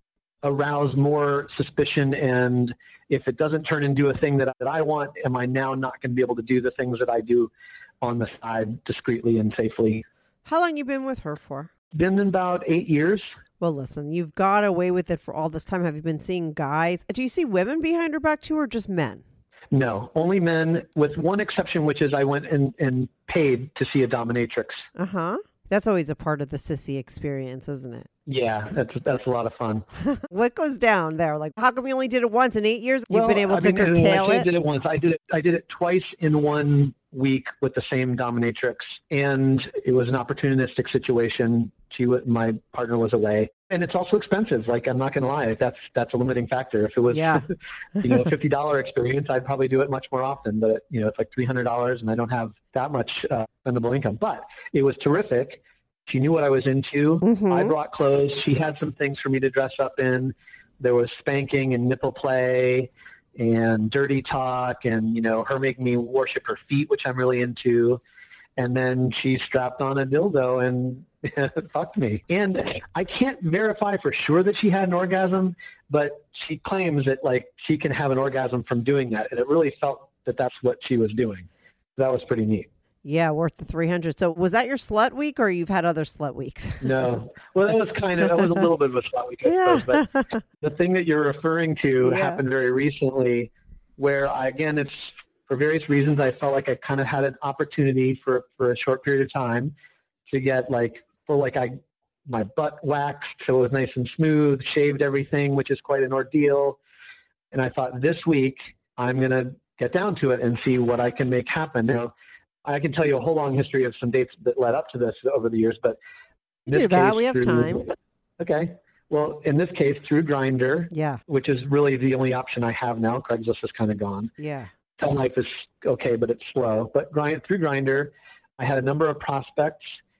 arouse more suspicion, and if it doesn't turn into a thing that, that I want, am I now not going to be able to do the things that I do on the side discreetly and safely? How long you been with her for? Been about eight years. Well, listen, you've got away with it for all this time. Have you been seeing guys? Do you see women behind her back too, or just men? No, only men, with one exception, which is I went and, and paid to see a dominatrix. Uh-huh. That's always a part of the sissy experience, isn't it? Yeah, that's that's a lot of fun. What goes down there? Like, how come you only did it once in eight years? You've Well, been able I to mean, curtail I it? did it once. I did it. I did it twice in one week with the same dominatrix, and it was an opportunistic situation. She, wa- my partner was away, and it's also expensive. Like, I'm not going to lie, that's that's a limiting factor. If it was, Yeah. you know, a fifty dollar experience, I'd probably do it much more often. But you know, it's like three hundred dollars, and I don't have that much uh, spendable income. But it was terrific. She knew what I was into. Mhm. I brought clothes. She had some things for me to dress up in. There was spanking and nipple play and dirty talk, and, you know, her making me worship her feet, which I'm really into. And then she strapped on a dildo and fucked me. And I can't verify for sure that she had an orgasm, but she claims that, like, she can have an orgasm from doing that. And it really felt that that's what she was doing. That was pretty neat. Yeah, worth the three hundred. So was that your slut week, or you've had other slut weeks? No. Well, that was kind of, that was a little bit of a slut week, I Yeah. suppose. But the thing that you're referring to Yeah. happened very recently, where I, again, it's for various reasons, I felt like I kind of had an opportunity for, for a short period of time to get like, full, like I, my butt waxed so it was nice and smooth, shaved everything, which is quite an ordeal. And I thought this week I'm going to get down to it and see what I can make happen. Now, I can tell you a whole long history of some dates that led up to this over the years, but in Do this that. case, We have through- time. Okay. Well, in this case, through Grindr, Yeah, which is really the only option I have now. Craigslist is kind of gone. yeah. Life is okay, but it's slow. But grind, through Grindr, I had a number of prospects,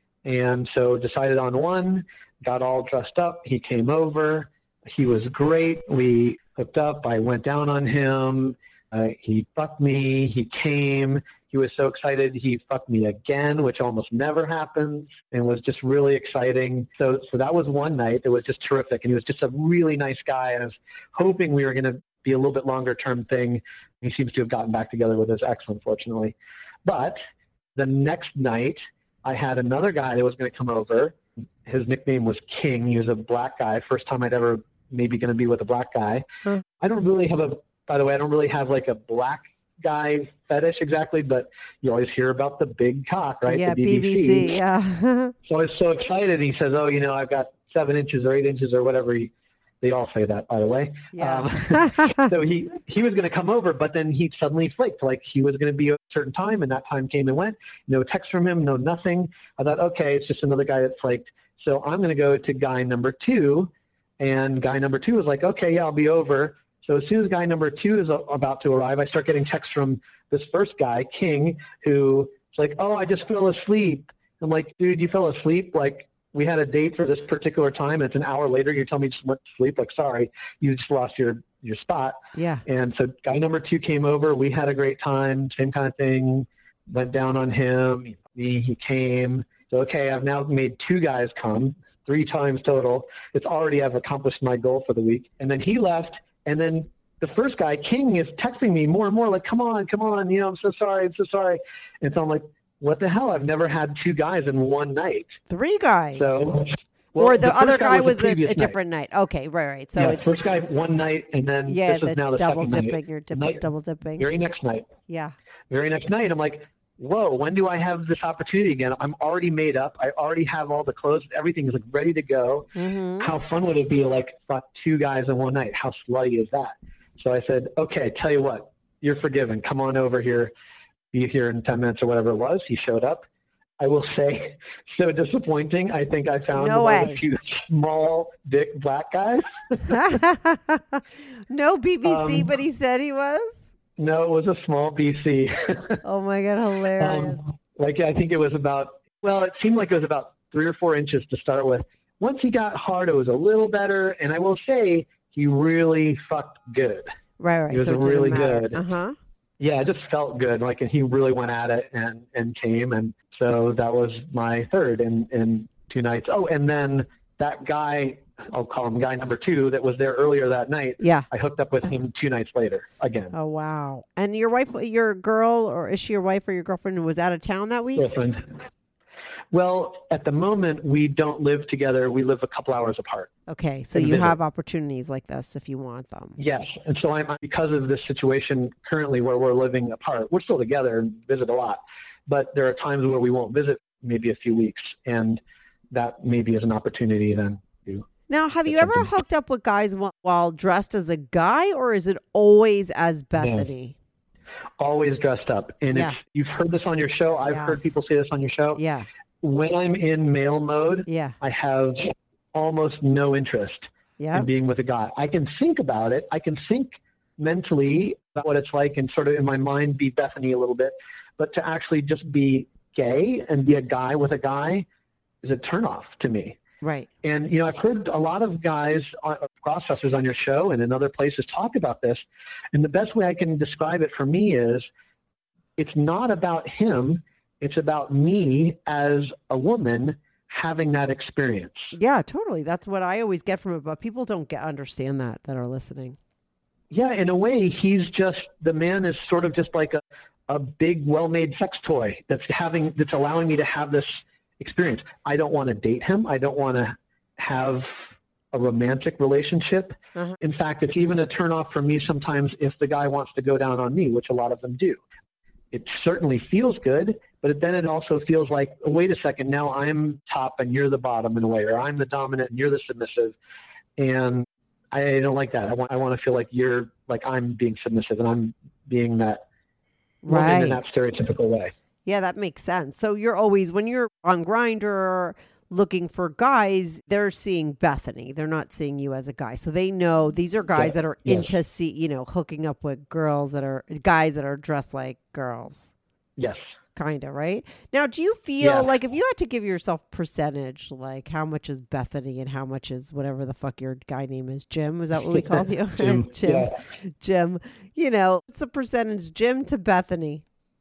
and so decided on one, got all dressed up. He came over. He was great. We hooked up. I went down on him. Uh, he fucked me. He came. He was so excited. He fucked me again, which almost never happens, and was just really exciting. So, so that was one night. It was just terrific, and he was just a really nice guy. And I was hoping we were going to be a little bit longer term thing. He seems to have gotten back together with his ex, unfortunately. But the next night, I had another guy that was going to come over. His nickname was King. He was a black guy. First time I'd ever maybe going to be with a black guy. Huh. I don't really have a by the way, I don't really have like a black guy fetish exactly, but you always hear about the big cock, right? Yeah, the B B C. B B C, yeah. So I was so excited. He says, oh, you know, I've got seven inches or eight inches or whatever. He, they all say that, by the way. Yeah. Um, so he, he was going to come over, but then he suddenly flaked. Like he was going to be a certain time, and that time came and went. No text from him, no nothing. I thought, okay, it's just another guy that flaked. So I'm going to go to guy number two. And guy number two was like, okay, yeah, I'll be over. So as soon as guy number two is about to arrive, I start getting texts from this first guy, King, who is like, oh, I just fell asleep. I'm like, dude, you fell asleep? Like, we had a date for this particular time, and it's an hour later. You tell me you just went to sleep. Like, sorry, you just lost your, your spot. Yeah. And so guy number two came over. We had a great time, same kind of thing. Went down on him. Me, he came. So, okay, I've now made two guys come, three times total. It's already, I've accomplished my goal for the week. And then he left. And then the first guy, King, is texting me more and more like, come on, come on. You know, I'm so sorry. I'm so sorry. And so I'm like, what the hell? I've never had two guys in one night. Three guys. So, well, or the, the other guy guy was, was the a, a previous different night. night. Okay, right, right. So yeah, it's first guy one night, and then yeah, this is the now the double second dipping. night. You're dip- Night, double dipping. Very next night. Yeah. Very next night, I'm like, whoa, when do I have this opportunity again? I'm already made up. I already have all the clothes. Everything is like ready to go. Mm-hmm. How fun would it be to like fuck two guys in one night? How slutty is that? So I said, okay, tell you what, you're forgiven. Come on over here. Be here in ten minutes or whatever it was. He showed up. I will say, so disappointing. I think I found No one of way. a few small dick black guys. No B B C, Um, but he said he was. No, it was a small B C. Oh my God, hilarious. um, like I think it was about, well, it seemed like it was about three or four inches to start with. Once he got hard, it was a little better. And I will say, he really fucked good. Right, right. He was so it didn't really matter. good. Uh-huh. Yeah, it just felt good. Like, and he really went at it and, and came. And so that was my third in, in two nights. Oh, and then that guy, I'll call him guy number two, that was there earlier that night. Yeah. I hooked up with him two nights later again. Oh, wow. And your wife, your girl, or is she your wife or your girlfriend, was out of town that week? Girlfriend. Well, at the moment, we don't live together. We live a couple hours apart. Okay, so And you visit. have opportunities like this if you want them. Yes. And so I'm, because of this situation currently where we're living apart, we're still together and visit a lot. But there are times where we won't visit maybe a few weeks. And that maybe is an opportunity then to. Now, have you That's ever something. hooked up with guys wh- while dressed as a guy, or is it always as Bethany? Always dressed up. And Yeah. it's, you've heard this on your show. I've heard Yes. people say this on your show. Yeah, When I'm in male mode, yeah, I have almost no interest yeah. in being with a guy. I can think about it. I can think mentally about what it's like and sort of in my mind be Bethany a little bit. But to actually just be gay and be a guy with a guy is a turnoff to me. Right. And, you know, I've heard a lot of guys, uh, crossdressers on your show and in other places talk about this. And the best way I can describe it for me is it's not about him. It's about me as a woman having that experience. Yeah, totally. That's what I always get from it, but people don't get understand that that are listening. Yeah, in a way, he's just, the man is sort of just like a, a big, well-made sex toy that's having, that's allowing me to have this experience. I don't want to date him. I don't want to have a romantic relationship. Uh-huh. In fact, it's even a turnoff for me sometimes if the guy wants to go down on me, which a lot of them do. It certainly feels good, but then it also feels like, oh, wait a second, now I'm top and you're the bottom in a way, or I'm the dominant and you're the submissive. And I don't like that. I want, I want to feel like you're, like I'm being submissive and I'm being that woman Right. in that stereotypical way. Yeah, that makes sense. So you're always, when you're on Grindr looking for guys, they're seeing Bethany. They're not seeing you as a guy. So they know these are guys Yeah, that are yes. into, see, you know, hooking up with girls that are, guys that are dressed like girls. Yes. Kind of, right? Now, do you feel Yeah. like if you had to give yourself percentage, like how much is Bethany and how much is whatever the fuck your guy name is, Jim? Was that what we called you? Jim, Jim. yeah. Jim. You know, what's the percentage, Jim to Bethany?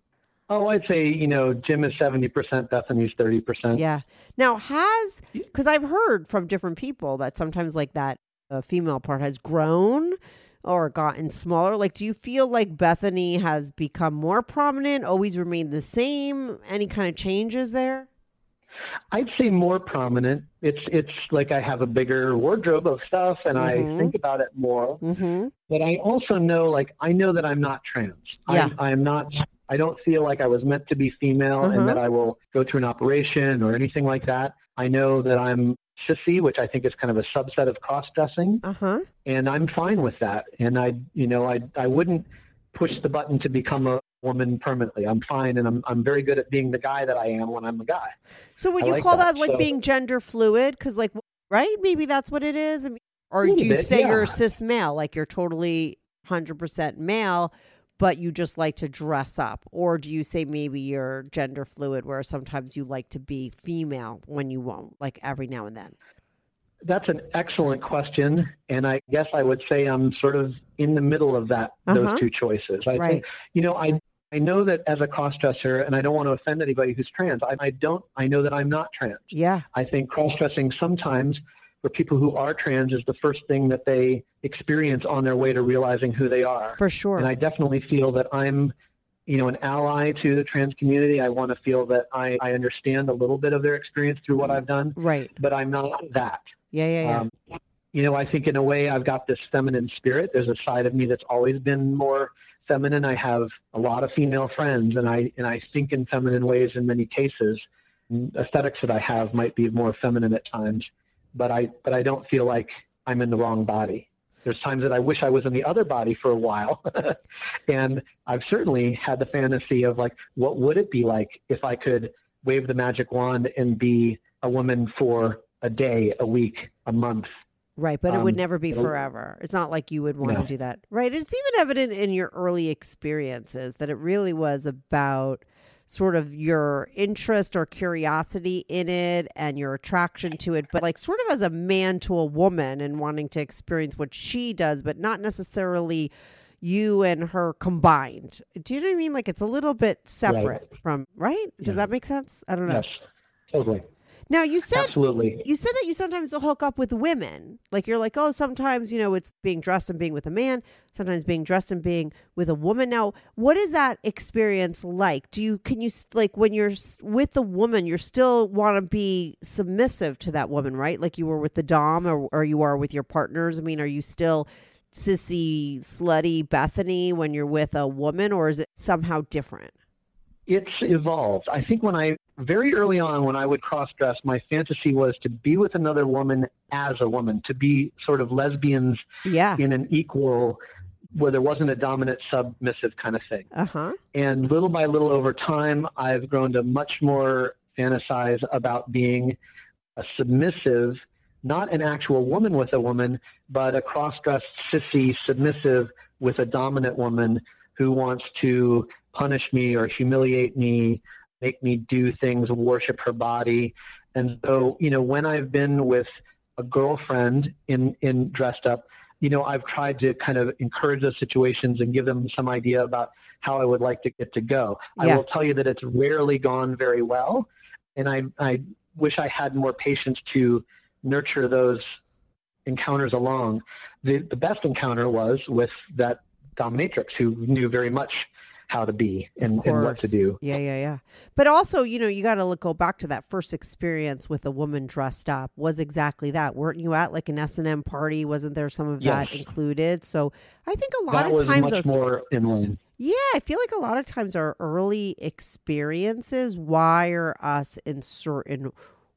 Oh, I'd say, you know, Jim is seventy percent, Bethany's thirty percent. Yeah. Now, has, because I've heard from different people that sometimes like that uh, female part has grown or gotten smaller. Like, do you feel like Bethany has become more prominent, always remained the same? Any kind of changes there? I'd say more prominent. It's it's like I have a bigger wardrobe of stuff, and Mm-hmm. I think about it more. Mm-hmm. But I also know, like, I know that I'm not trans. Yeah. I'm, I'm not. I don't feel like I was meant to be female, Uh-huh. and that I will go through an operation or anything like that. I know that I'm sissy, which I think is kind of a subset of cross-dressing, Uh-huh. and I'm fine with that. And I, you know, I I wouldn't push the button to become a woman permanently. I'm fine, and I'm I'm very good at being the guy that I am when I'm a guy. So would I you like call that, that. like So- being gender fluid? Because like, right? Maybe that's what it is. I mean, or A do little you bit, say you're a yeah. cis male, like you're totally one hundred percent male, but you just like to dress up? Or do you say maybe you're gender fluid, where sometimes you like to be female when you won't, like every now and then? That's an excellent question, and I guess I would say I'm sort of in the middle of that Uh-huh. those two choices. I Right. think, you know, I I know that as a cross-dresser, and I don't want to offend anybody who's trans. I, I don't. I know that I'm not trans. Yeah. I think cross-dressing sometimes for people who are trans is the first thing that they experience on their way to realizing who they are. For sure. And I definitely feel that I'm, you know, an ally to the trans community. I want to feel that I, I understand a little bit of their experience through what I've done, Right. but I'm not that. Yeah, yeah, yeah. Um, you know, I think in a way I've got this feminine spirit. There's a side of me that's always been more feminine. I have a lot of female friends, and I and I think in feminine ways in many cases. Aesthetics that I have might be more feminine at times, but I but I don't feel like I'm in the wrong body. There's times that I wish I was in the other body for a while, and I've certainly had the fantasy of like, what would it be like if I could wave the magic wand and be a woman for a day, a week, a month. Right, but it would Um, never be it'll- forever. It's not like you would want No. to do that. Right. It's even evident in your early experiences that it really was about sort of your interest or curiosity in it and your attraction to it, but like sort of as a man to a woman and wanting to experience what she does, but not necessarily you and her combined. Do you know what I mean? Like it's a little bit separate from, right? Does Yeah. that make sense? I don't know. Yes, totally. Now you said Absolutely. you said that you sometimes will hook up with women. Like you're like, oh, sometimes, you know, it's being dressed and being with a man, sometimes being dressed and being with a woman. Now, what is that experience like? Do you, can you, like when you're s- with the woman, you still want to be submissive to that woman, right? Like you were with the dom or, or you are with your partners. I mean, are you still sissy, slutty Bethany when you're with a woman, or is it somehow different? It's evolved. I think when I, very early on, when I would cross-dress, my fantasy was to be with another woman as a woman, to be sort of lesbians Yeah. in an equal, where there wasn't a dominant submissive kind of thing. Uh-huh. And little by little over time, I've grown to much more fantasize about being a submissive, not an actual woman with a woman, but a cross-dressed, sissy, submissive with a dominant woman who wants to punish me or humiliate me, make me do things, worship her body. And so, you know, when I've been with a girlfriend in, in dressed up, you know, I've tried to kind of encourage those situations and give them some idea about how I would like to get to go. Yeah. I will tell you that it's rarely gone very well. And I, I wish I had more patience to nurture those encounters along. The, the best encounter was with that dominatrix who knew very much how to be and, and what to do. Yeah, yeah, yeah. But also, you know, you got to go back to that first experience with a woman dressed up. Was exactly that. Weren't you at like an S and M party? Wasn't there some of Yes. that included? So I think a lot That of was times much those, more in line. yeah, I feel like a lot of times our early experiences wire us in certain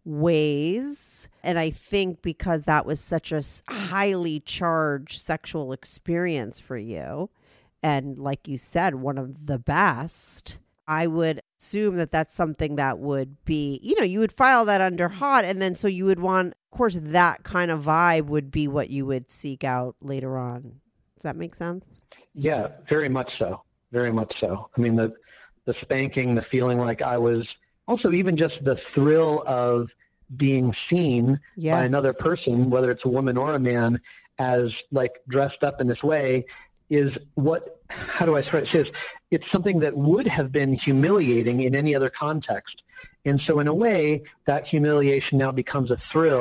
ways. And I think because that was such a s- highly charged sexual experience for you, and like you said, one of the best, I would assume that that's something that would be, you know, you would file that under hot. And then so you would want, of course, that kind of vibe would be what you would seek out later on. Does that make sense? Yeah, very much so. Very much so. I mean, the the spanking, the feeling like I was, also even just the thrill of being seen Yeah. by another person, whether it's a woman or a man, as like dressed up in this way is what, how do I say this? It's something that would have been humiliating in any other context. And so in a way, that humiliation now becomes a thrill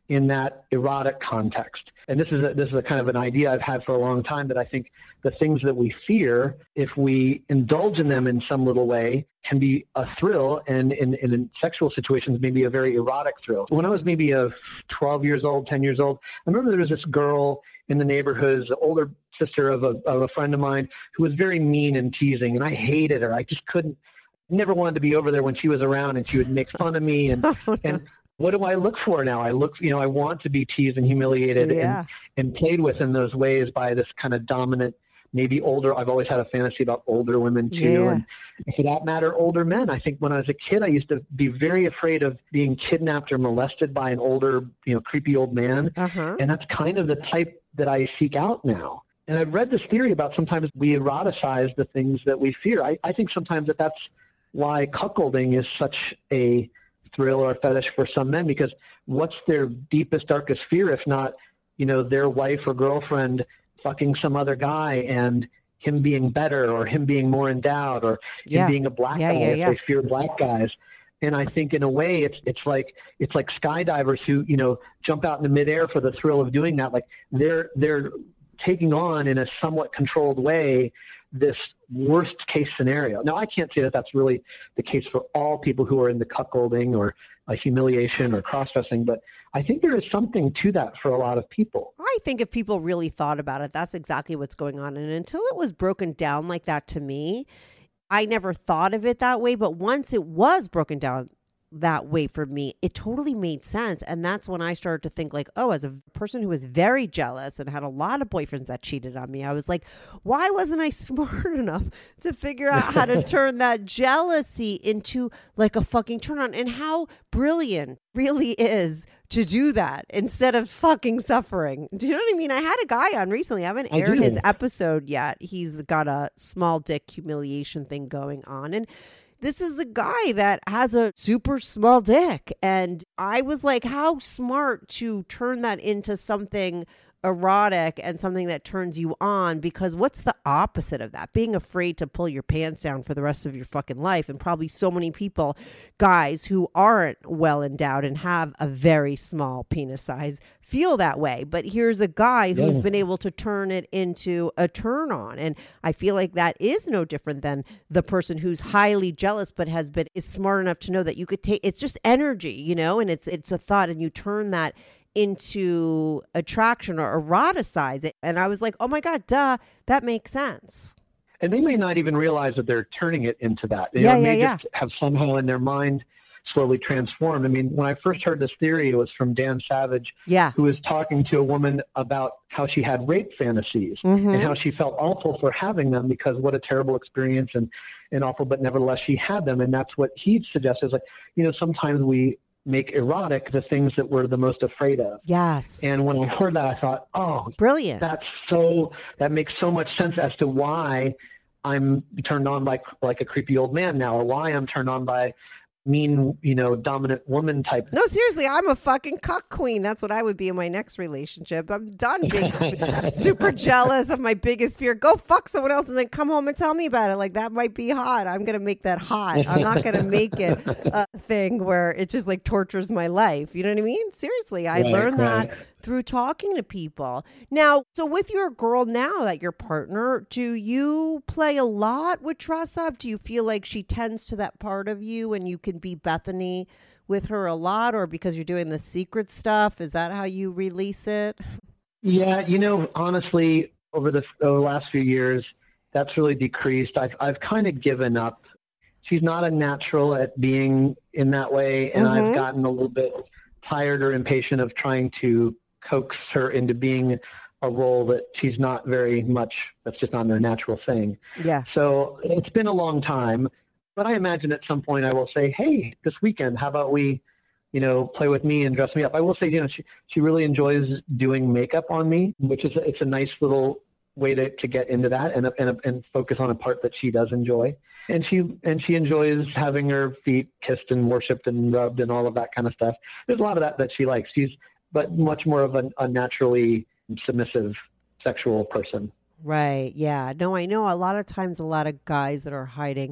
in that erotic context. And this is a, this is a kind of an idea I've had for a long time, that I think the things that we fear, if we indulge in them in some little way, can be a thrill, and in, in, in sexual situations, maybe a very erotic thrill. When I was maybe a twelve years old, ten years old, I remember there was this girl in the neighborhood, the older sister of a, of a friend of mine, who was very mean and teasing, and I hated her. I just couldn't, never wanted to be over there when she was around, and she would make fun of me. And, oh, no. and what do I look for now? I look, you know, I want to be teased and humiliated yeah. and, and played with in those ways by this kind of dominant, maybe older. I've always had a fantasy about older women too. Yeah. And for that matter, older men. I think when I was a kid, I used to be very afraid of being kidnapped or molested by an older, you know, creepy old man. Uh-huh. And that's kind of the type that I seek out now. And I've read this theory about sometimes we eroticize the things that we fear. I, I think sometimes that that's why cuckolding is such a thrill or a fetish for some men, because what's their deepest, darkest fear if not, you know, their wife or girlfriend fucking some other guy and him being better, or him being more endowed, or yeah. him being a black yeah, guy yeah, if yeah. they fear black guys. And I think in a way it's it's like it's like skydivers who, you know, jump out into midair for the thrill of doing that. Like they're they're taking on in a somewhat controlled way this worst case scenario. Now, I can't say that that's really the case for all people who are into cuckolding or uh, humiliation or cross-dressing, but I think there is something to that for a lot of people. I think if people really thought about it, that's exactly what's going on. And until it was broken down like that to me, I never thought of it that way. But once it was broken down that way for me, it totally made sense. And that's when I started to think like, oh, as a person who was very jealous and had a lot of boyfriends that cheated on me, I was like, why wasn't I smart enough to figure out how to turn that jealousy into like a fucking turn on? And how brilliant really is to do that instead of fucking suffering. Do you know what I mean? I had a guy on recently. I haven't aired I his episode yet. He's got a small dick humiliation thing going on. And this is a guy that has a super small dick. And I was like, how smart to turn that into something erotic and something that turns you on, because what's the opposite of that? Being afraid to pull your pants down for the rest of your fucking life. And probably so many people, guys who aren't well endowed and have a very small penis size, feel that way. But here's a guy who's yeah. been able to turn it into a turn on. And I feel like that is no different than the person who's highly jealous but has been is smart enough to know that you could take, it's just energy, you know, and it's it's a thought, and you turn that into attraction or eroticize it. And I was like, oh my God, duh, that makes sense. And they may not even realize that they're turning it into that. They yeah, know, yeah, may yeah. just have somehow in their mind slowly transformed. I mean, when I first heard this theory, it was from Dan Savage, yeah. who was talking to a woman about how she had rape fantasies mm-hmm. and how she felt awful for having them, because what a terrible experience and, and awful, but nevertheless she had them. And that's what he suggested, is like, you know, sometimes we make erotic the things that we're the most afraid of. Yes. And when I heard that, I thought, oh, brilliant. That's so, that makes so much sense as to why I'm turned on by like a creepy old man now, or why I'm turned on by mean, you know, dominant woman type. No, seriously, I'm a fucking cuck queen. That's what I would be in my next relationship. I'm done being super jealous of my biggest fear. Go fuck someone else and then come home and tell me about it. Like, that might be hot. I'm going to make that hot. I'm not going to make it a thing where it just like tortures my life. You know what I mean? Seriously, I right, learned right. that through talking to people. Now, so with your girl now, that your partner, do you play a lot with dress up? Do you feel like she tends to that part of you and you can be Bethany with her a lot, or because you're doing the secret stuff? Is that how you release it? Yeah, you know, honestly, over the, over the last few years, that's really decreased. I've I've kind of given up. She's not a natural at being in that way, and mm-hmm. I've gotten a little bit tired or impatient of trying to coax her into being a role that she's not very much, that's just not her natural thing. Yeah. So it's been a long time, but I imagine at some point I will say, hey, this weekend, how about we, you know, play with me and dress me up? I will say, you know, she, she really enjoys doing makeup on me, which is, it's a nice little way to, to get into that and, and, and focus on a part that she does enjoy. And she, and she enjoys having her feet kissed and worshiped and rubbed and all of that kind of stuff. There's a lot of that that she likes. She's, but much more of a, a naturally submissive sexual person. Right. Yeah. No, I know a lot of times a lot of guys that are hiding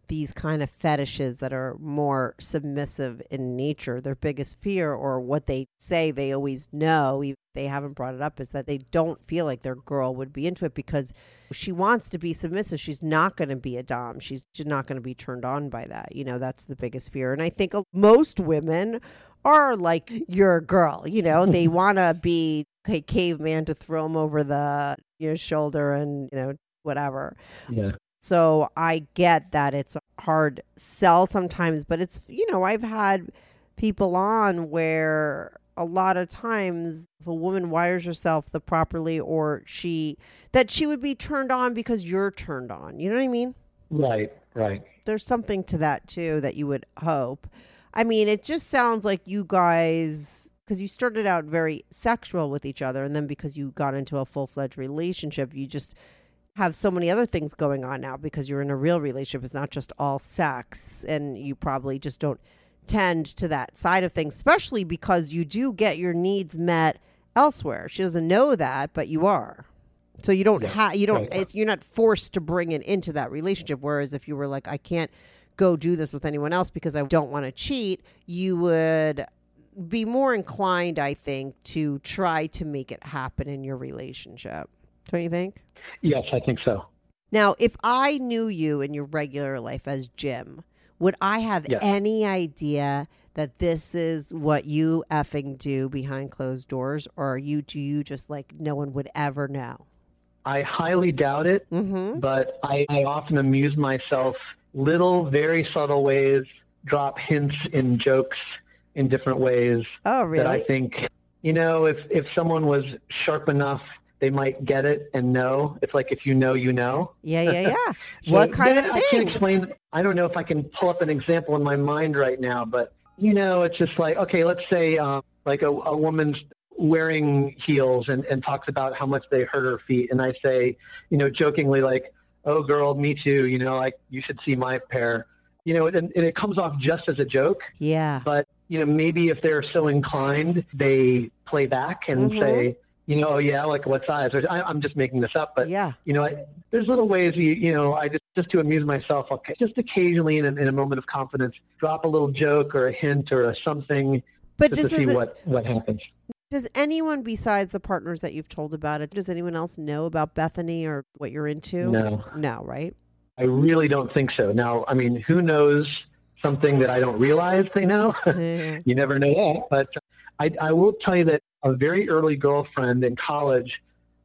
these kind of fetishes that are more submissive in nature, their biggest fear, or what they say they always know, even if they haven't brought it up, is that they don't feel like their girl would be into it because she wants to be submissive. She's not going to be a dom. She's not going to be turned on by that. You know, that's the biggest fear. And I think most women are like your girl. You know, they want to be a caveman to throw them over the your shoulder and, you know, whatever. Yeah. So I get that it's a hard sell sometimes, but it's, you know, I've had people on where a lot of times if a woman wires herself the properly, or she, that she would be turned on because you're turned on. You know what I mean? Right, right. There's something to that too that you would hope. I mean, it just sounds like you guys, because you started out very sexual with each other, and then because you got into a full-fledged relationship, you just have so many other things going on now because you're in a real relationship. It's not just all sex, and you probably just don't tend to that side of things, especially because you do get your needs met elsewhere. She doesn't know that, but you are. So you don't Yeah, have, you don't, right. it's, you're not forced to bring it into that relationship. Whereas if you were like, I can't go do this with anyone else because I don't want to cheat, you would be more inclined, I think, to try to make it happen in your relationship. Don't you think? Yes, I think so. Now, if I knew you in your regular life as Jim, would I have Yes. any idea that this is what you effing do behind closed doors? Or are you, do you just like no one would ever know? I highly doubt it, Mm-hmm. but I, I often amuse myself. Little, very subtle ways, drop hints in jokes in different ways Oh, really? that I think, you know, if, if someone was sharp enough, they might get it and know. It's like if you know, you know. Yeah, yeah, yeah. So What kind of that I can't things? explain. I don't know if I can pull up an example in my mind right now, but, you know, it's just like, okay, let's say um, like a, a woman's wearing heels and, and talks about how much they hurt her feet. And I say, you know, jokingly like, oh, girl, me too. You know, like you should see my pair. You know, and, and it comes off just as a joke. Yeah. But, you know, maybe if they're so inclined, they play back and Mhm. say, you know, oh, yeah, like what size? Or, I, I'm just making this up. But, Yeah. you know, I, there's little ways, you, you know, I just, just to amuse myself, okay, just occasionally in a, in a moment of confidence, drop a little joke or a hint or a something But just this to see is what, what happens. Does anyone besides the partners that you've told about it, does anyone else know about Bethany or what you're into? No. No, right? I really don't think so. Now, I mean, who knows something that I don't realize they know? Yeah. You never know that. But I, I will tell you that a very early girlfriend in college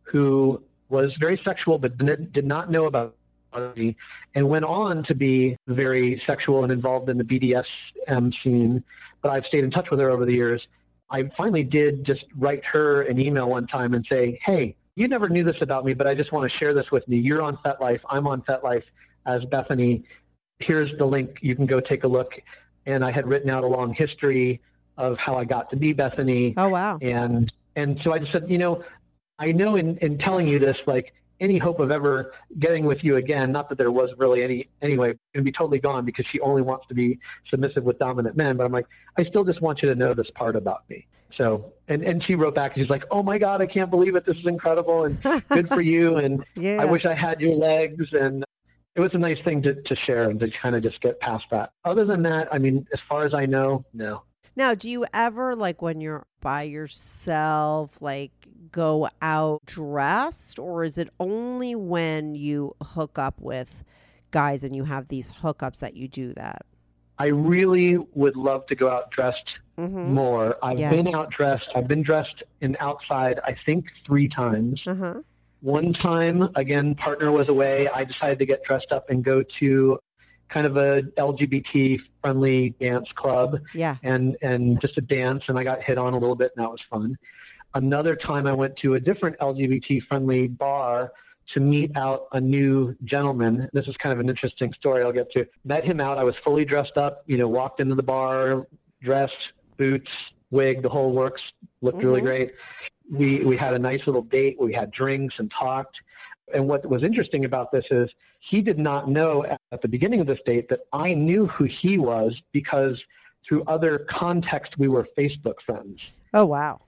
who was very sexual but did did not know about me and went on to be very sexual and involved in the B D S M scene, but I've stayed in touch with her over the years. I finally did just write her an email one time and say, hey, you never knew this about me, but I just want to share this with me. You're on FetLife. I'm on FetLife as Bethany. Here's the link. You can go take a look. And I had written out a long history of how I got to be Bethany. Oh, wow. And and so I just said, you know, I know in, in telling you this, like any hope of ever getting with you again, not that there was really any anyway, can be totally gone because she only wants to be submissive with dominant men. But I'm like, I still just want you to know this part about me. So, and, and she wrote back and she's like, oh my God, I can't believe it. This is incredible and good for you. And Yeah. I wish I had your legs. And it was a nice thing to, to share and to kind of just get past that. Other than that, I mean, as far as I know, no. Now, do you ever, like when you're by yourself, like go out dressed, or is it only when you hook up with guys and you have these hookups that you do that? I really would love to go out dressed Mm-hmm. more. I've Yeah. been out dressed. I've been dressed in outside, I think three times. Uh-huh. One time, again, partner was away. I decided to get dressed up and go to kind of a L G B T friendly dance club Yeah. and, and just a dance. And I got hit on a little bit and that was fun. Another time I went to a different L G B T friendly bar to meet out a new gentleman. This is kind of an interesting story I'll get to. Met him out. I was fully dressed up, you know, walked into the bar, dressed, boots, wig, the whole works, looked really Mhm. great. We, we had a nice little date. We had drinks and talked. And what was interesting about this is he did not know at the beginning of this date that I knew who he was because through other context, we were Facebook friends. Oh, wow.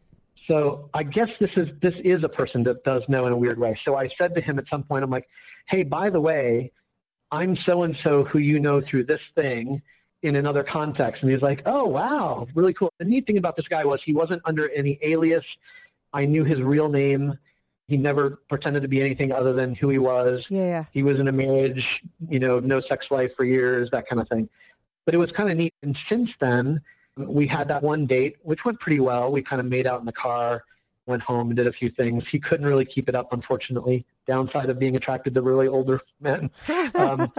So I guess this is this is a person that does know in a weird way. So I said to him at some point, I'm like, hey, by the way, I'm so-and-so who you know through this thing in another context. And he's like, oh, wow, really cool. The neat thing about this guy was he wasn't under any alias. I knew his real name. He never pretended to be anything other than who he was. Yeah. He was in a marriage, you know, no sex life for years, that kind of thing. But it was kind of neat. And since then, we had that one date, which went pretty well. We kind of made out in the car, went home and did a few things. He couldn't really keep it up, unfortunately. Downside of being attracted to really older men. Um,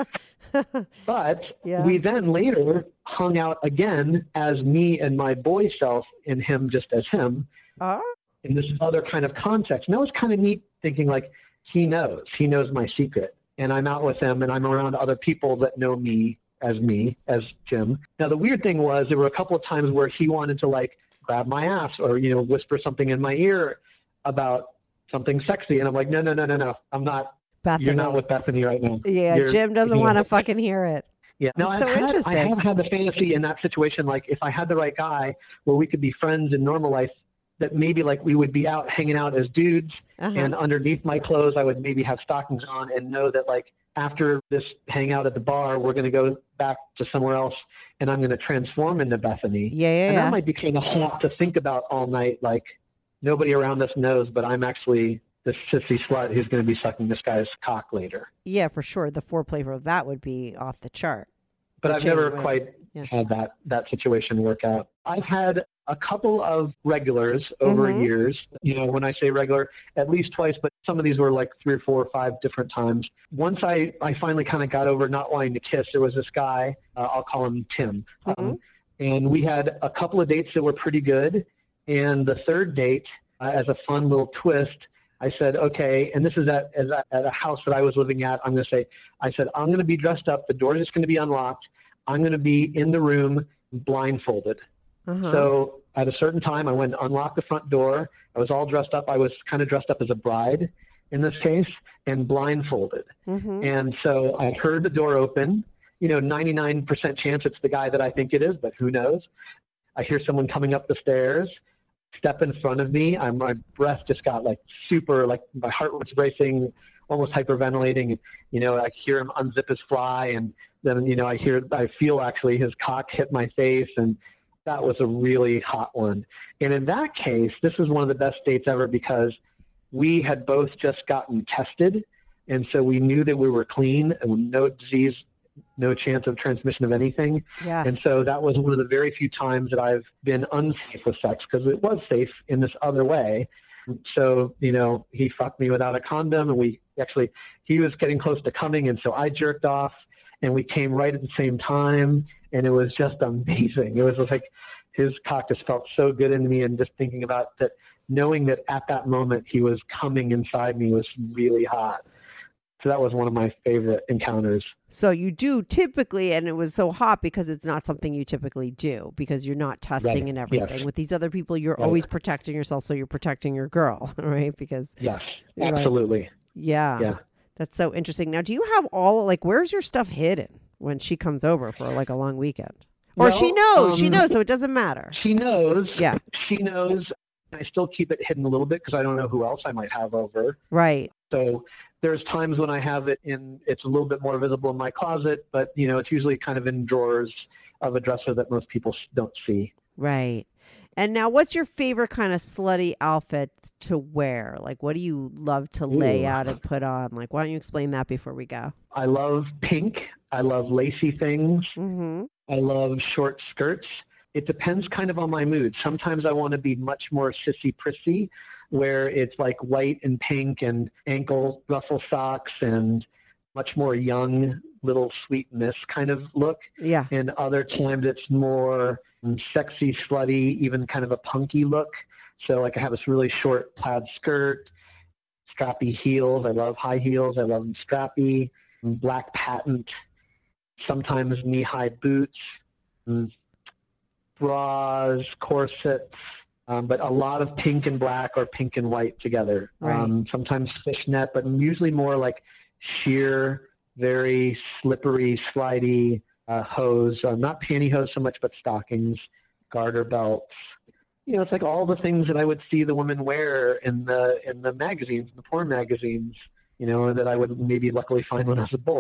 but yeah. we then later hung out again as me and my boy self and him just as him. Uh-huh. In this other kind of context. And that was kind of neat thinking like, he knows, he knows my secret. And I'm out with him and I'm around other people that know me as me, as Jim. Now, the weird thing was there were a couple of times where he wanted to like grab my ass or, you know, whisper something in my ear about something sexy. And I'm like, no, no, no, no, no. I'm not, Bethany. You're not with Bethany right now. Yeah, You're, Jim doesn't want to fucking hear it. Yeah. No, so I've had, interesting. I have had the fantasy in that situation, like if I had the right guy where we could be friends in normal life, that maybe like we would be out hanging out as dudes uh-huh. and underneath my clothes, I would maybe have stockings on and know that like after this hangout at the bar, we're going to go back to somewhere else and I'm going to transform into Bethany. Yeah, yeah, and yeah. that might be kind of hot to think about all night. Like nobody around us knows, but I'm actually this sissy slut who's going to be sucking this guy's cock later. Yeah, for sure. The foreplay for that would be off the chart. But the I've never right. quite yeah. had that, that situation work out. I've had a couple of regulars over mm-hmm. years. You know, when I say regular, at least twice, but some of these were like three or four or five different times. Once I, I finally kind of got over not wanting to kiss, there was this guy, uh, I'll call him Tim. Mm-hmm. Um, and we had a couple of dates that were pretty good. And the third date, uh, as a fun little twist, I said, okay, and this is at, at a house that I was living at. I'm going to say, I said, I'm going to be dressed up. The door is just going to be unlocked. I'm going to be in the room blindfolded. Uh-huh. So at a certain time, I went to unlock the front door. I was all dressed up. I was kind of dressed up as a bride in this case and blindfolded. Mm-hmm. And so I heard the door open. You know, ninety-nine percent chance it's the guy that I think it is, but who knows? I hear someone coming up the stairs, step in front of me. I'm, my breath just got like super, like my heart was racing, almost hyperventilating. You know, I hear him unzip his fly, and then, you know, I hear, I feel actually his cock hit my face, and that was a really hot one. And in that case, this was one of the best dates ever because we had both just gotten tested, and so we knew that we were clean and no disease, no chance of transmission of anything. Yeah. And so that was one of the very few times that I've been unsafe with sex because it was safe in this other way. So, you know, he fucked me without a condom, and we actually, he was getting close to coming, and so I jerked off, and we came right at the same time, and it was just amazing. It was like his cock just felt so good in me, and just thinking about that, knowing that at that moment he was coming inside me was really hot. So that was one of my favorite encounters. So you do typically, and it was so hot because it's not something you typically do because you're not testing right. and everything. Yes. With these other people, you're right. always protecting yourself. So you're protecting your girl, right? Because yes, absolutely. Right. Yeah. Yeah. That's so interesting. Now, do you have all, like, where's your stuff hidden when she comes over for like a long weekend? Or well, she knows, um, she knows, so it doesn't matter. She knows. Yeah. She knows. I still keep it hidden a little bit because I don't know who else I might have over. Right. So there's times when I have it in, it's a little bit more visible in my closet, but, you know, it's usually kind of in drawers of a dresser that most people don't see. Right. And now what's your favorite kind of slutty outfit to wear? Like, what do you love to lay Ooh. out and put on? Like, why don't you explain that before we go? I love pink. I love lacy things. Mm-hmm. I love short skirts. It depends kind of on my mood. Sometimes I want to be much more sissy-prissy, where it's like white and pink and ankle ruffle socks and much more young, little sweetness kind of look. Yeah. And other times it's more sexy, slutty, even kind of a punky look. So like I have this really short plaid skirt, strappy heels. I love high heels. I love them strappy, black patent, sometimes knee-high boots, bras, corsets, um, but a lot of pink and black or pink and white together. Right. Um, sometimes fishnet, but usually more like sheer, very slippery, slidey uh, hose. Uh, not pantyhose so much, but stockings, garter belts. You know, it's like all the things that I would see the women wear in the in the magazines, the porn magazines. You know, that I would maybe luckily find when I was a boy.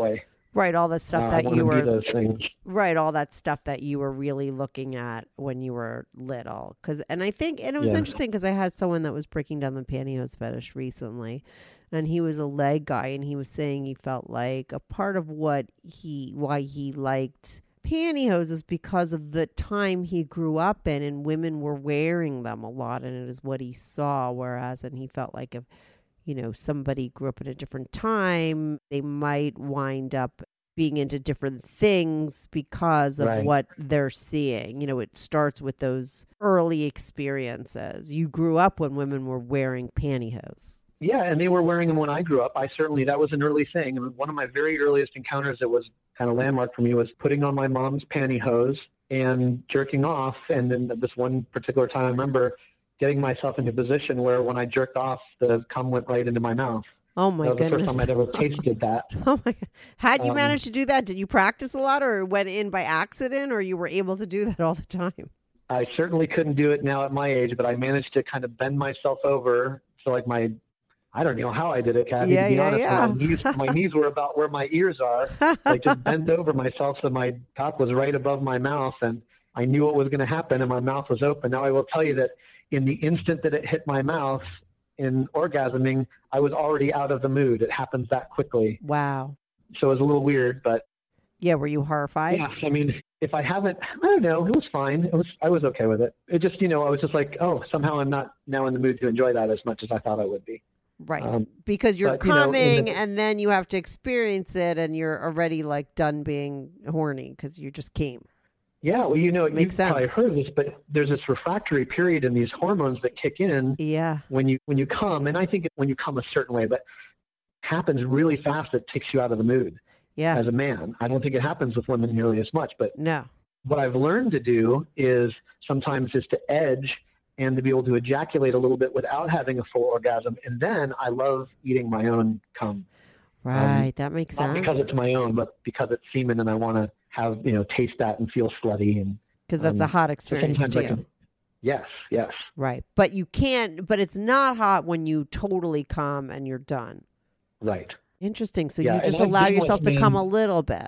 Right, all that stuff Uh, I that want you to were do those things. right, all that stuff that you were really looking at when you were little. Cause, and I think, and it was Yeah. interesting because I had someone that was breaking down the pantyhose fetish recently, and he was a leg guy, and he was saying he felt like a part of what he, why he liked pantyhose is because of the time he grew up in, and women were wearing them a lot, and it is what he saw. Whereas, and he felt like if, you know, somebody grew up in a different time, they might wind up being into different things because of Right. what they're seeing. You know, it starts with those early experiences. You grew up when women were wearing pantyhose. Yeah, and they were wearing them when I grew up. I certainly, that was an early thing. I mean, one of my very earliest encounters that was kind of landmark for me was putting on my mom's pantyhose and jerking off. And then this one particular time, I remember getting myself into a position where when I jerked off, the cum went right into my mouth. Oh my that was goodness. the first time I'd ever tasted that. Oh my God. How'd you Um, manage to do that? Did you practice a lot, or went in by accident, or you were able to do that all the time? I certainly couldn't do it now at my age, but I managed to kind of bend myself over. So like my, I don't know how I did it, Kathy, Yeah, to be yeah, honest. yeah. My knees, my knees were about where my ears are. I just bent over myself so my top was right above my mouth, and I knew what was going to happen, and my mouth was open. Now I will tell you that in the instant that it hit my mouth in orgasming, I was already out of the mood. It happens that quickly. Wow. So it was a little weird, but Yeah, were you horrified? yeah, I mean, if I haven't, I don't know, it was fine. It was, I was okay with it. It just, you know, I was just like, oh, somehow I'm not now in the mood to enjoy that as much as I thought I would be. Right. Um, Because you're but, you know, in coming the- and then you have to experience it, and you're already like done being horny because you just came. Yeah, well, you know, Makes you've probably sense. heard this, but there's this refractory period in these hormones that kick in Yeah. when you when you come, and I think when you come a certain way, but it happens really fast. It takes you out of the mood Yeah. as a man. I don't think it happens with women nearly as much, but No. what I've learned to do is sometimes is to edge and to be able to ejaculate a little bit without having a full orgasm, and then I love eating my own cum. Right. that makes Not sense. because it's my own, but because it's semen, and I want to have, you know, taste that and feel slutty. And Because that's a um, hot so experience sometimes to I you. can, yes, yes, Right. But you can't, but it's not hot when you totally come and you're done. right. Interesting. So Yeah, you and just I've allow been with yourself to come men- a little bit.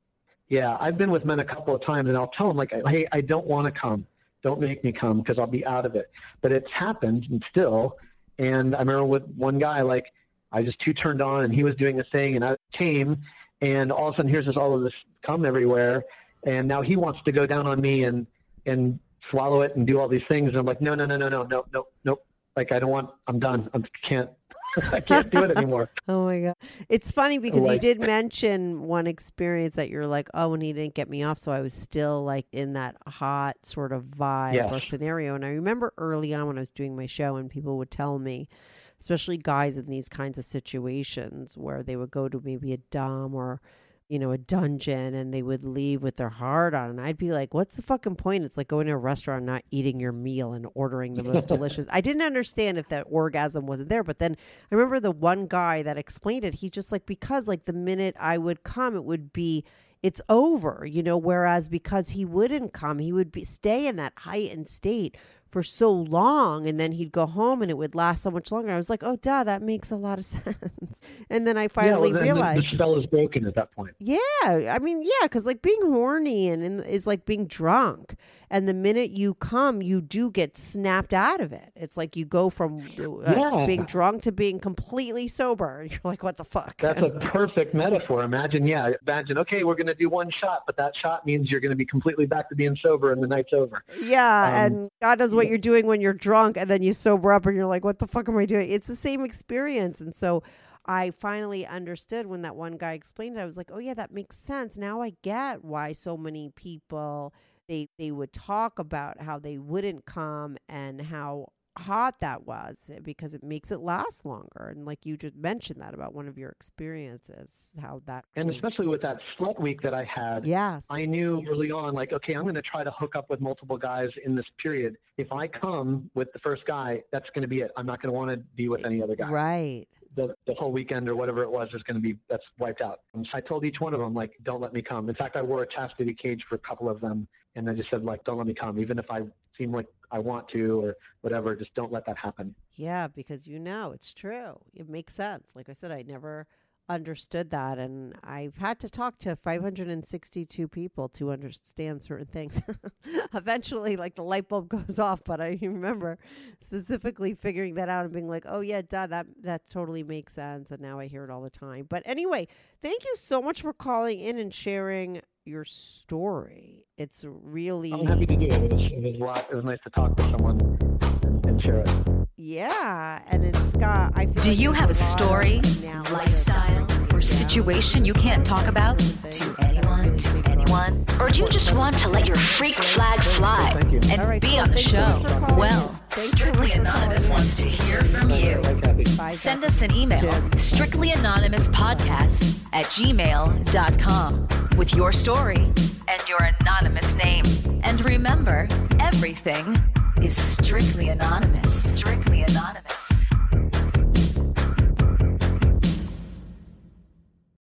Yeah, I've been with men a couple of times, and I'll tell them, like, hey, I don't want to come. Don't make me come because I'll be out of it. But it's happened and still. And I remember with one guy, like, I was just too turned on, and he was doing a thing, and I came, and all of a sudden here's this, all of this cum everywhere. And now he wants to go down on me and, and swallow it and do all these things. And I'm like, no, no, no, no, no, no, no, no. Like, I don't want, I'm done. I can't, I can't do it anymore. Oh my God. It's funny because you Like- did mention one experience that you're like, oh, and he didn't get me off. So I was still like in that hot sort of vibe Yes. or scenario. And I remember early on when I was doing my show, and people would tell me, especially guys in these kinds of situations where they would go to maybe a dom or, you know, a dungeon, and they would leave with their heart on. And I'd be like, what's the fucking point? It's like going to a restaurant, and not eating your meal and ordering the most delicious. I didn't understand if that orgasm wasn't there. But then I remember the one guy that explained it. He just like, because like the minute I would come, it would be, it's over, you know, whereas because he wouldn't come, he would be stay in that heightened state for so long, and then he'd go home and it would last so much longer. I was like, oh, duh, that makes a lot of sense. And then I finally yeah, well, then the- realized, the spell is broken at that point. yeah, I mean, yeah, because like being horny and, and is like being drunk. And the minute you come, you do get snapped out of it. It's like you go from uh, Yeah. being drunk to being completely sober. You're like, what the fuck? That's a perfect metaphor. Imagine, yeah, imagine, okay, we're going to do one shot, but that shot means you're going to be completely back to being sober and the night's over. Yeah, Um, and God knows what you're doing when you're drunk, and then you sober up and you're like, what the fuck am I doing? It's the same experience. And so I finally understood when that one guy explained it. I was like, oh yeah, that makes sense. Now I get why so many people, they they would talk about how they wouldn't come and how hot that was, because it makes it last longer. And like you just mentioned that about one of your experiences, how that And actually- especially with that slut week that I had, yes. I knew early on, like, okay, I'm going to try to hook up with multiple guys in this period. If I come with the first guy, that's going to be it. I'm not going to want to be with any other guy. Right. The, the whole weekend or whatever it was is going to be, that's wiped out. And so I told each one of them, like, don't let me come. In fact, I wore a chastity cage for a couple of them. And I just said, like, don't let me come. Even if I seem like I want to or whatever, just don't let that happen. Yeah, because you know it's true. It makes sense. Like I said, I never understood that. And I've had to talk to five hundred sixty-two people to understand certain things. Eventually, like the light bulb goes off, but I remember specifically figuring that out and being like, oh yeah, duh, that, that totally makes sense. And now I hear it all the time. But anyway, thank you so much for calling in and sharing your story. It's really... I'm happy to do it. It was, it was a lot. It was nice to talk to someone and, and share it. Yeah, and it's got... I feel Do like you there's have a lot story, of lifestyle, or situation you can't talk about to anyone, to anyone? Or do you just want to let your freak flag fly? Thank you. And All right, be cool. on the Thanks so show? much for calling. Well, Thanks so Strictly much for Anonymous calling. wants to hear from you. Bye, Kathy. Bye, Send Kathy. us an email, Jim. strictlyanonymouspodcast at gmail dot com with your story and your anonymous name. And remember, everything is strictly anonymous. Strictly anonymous.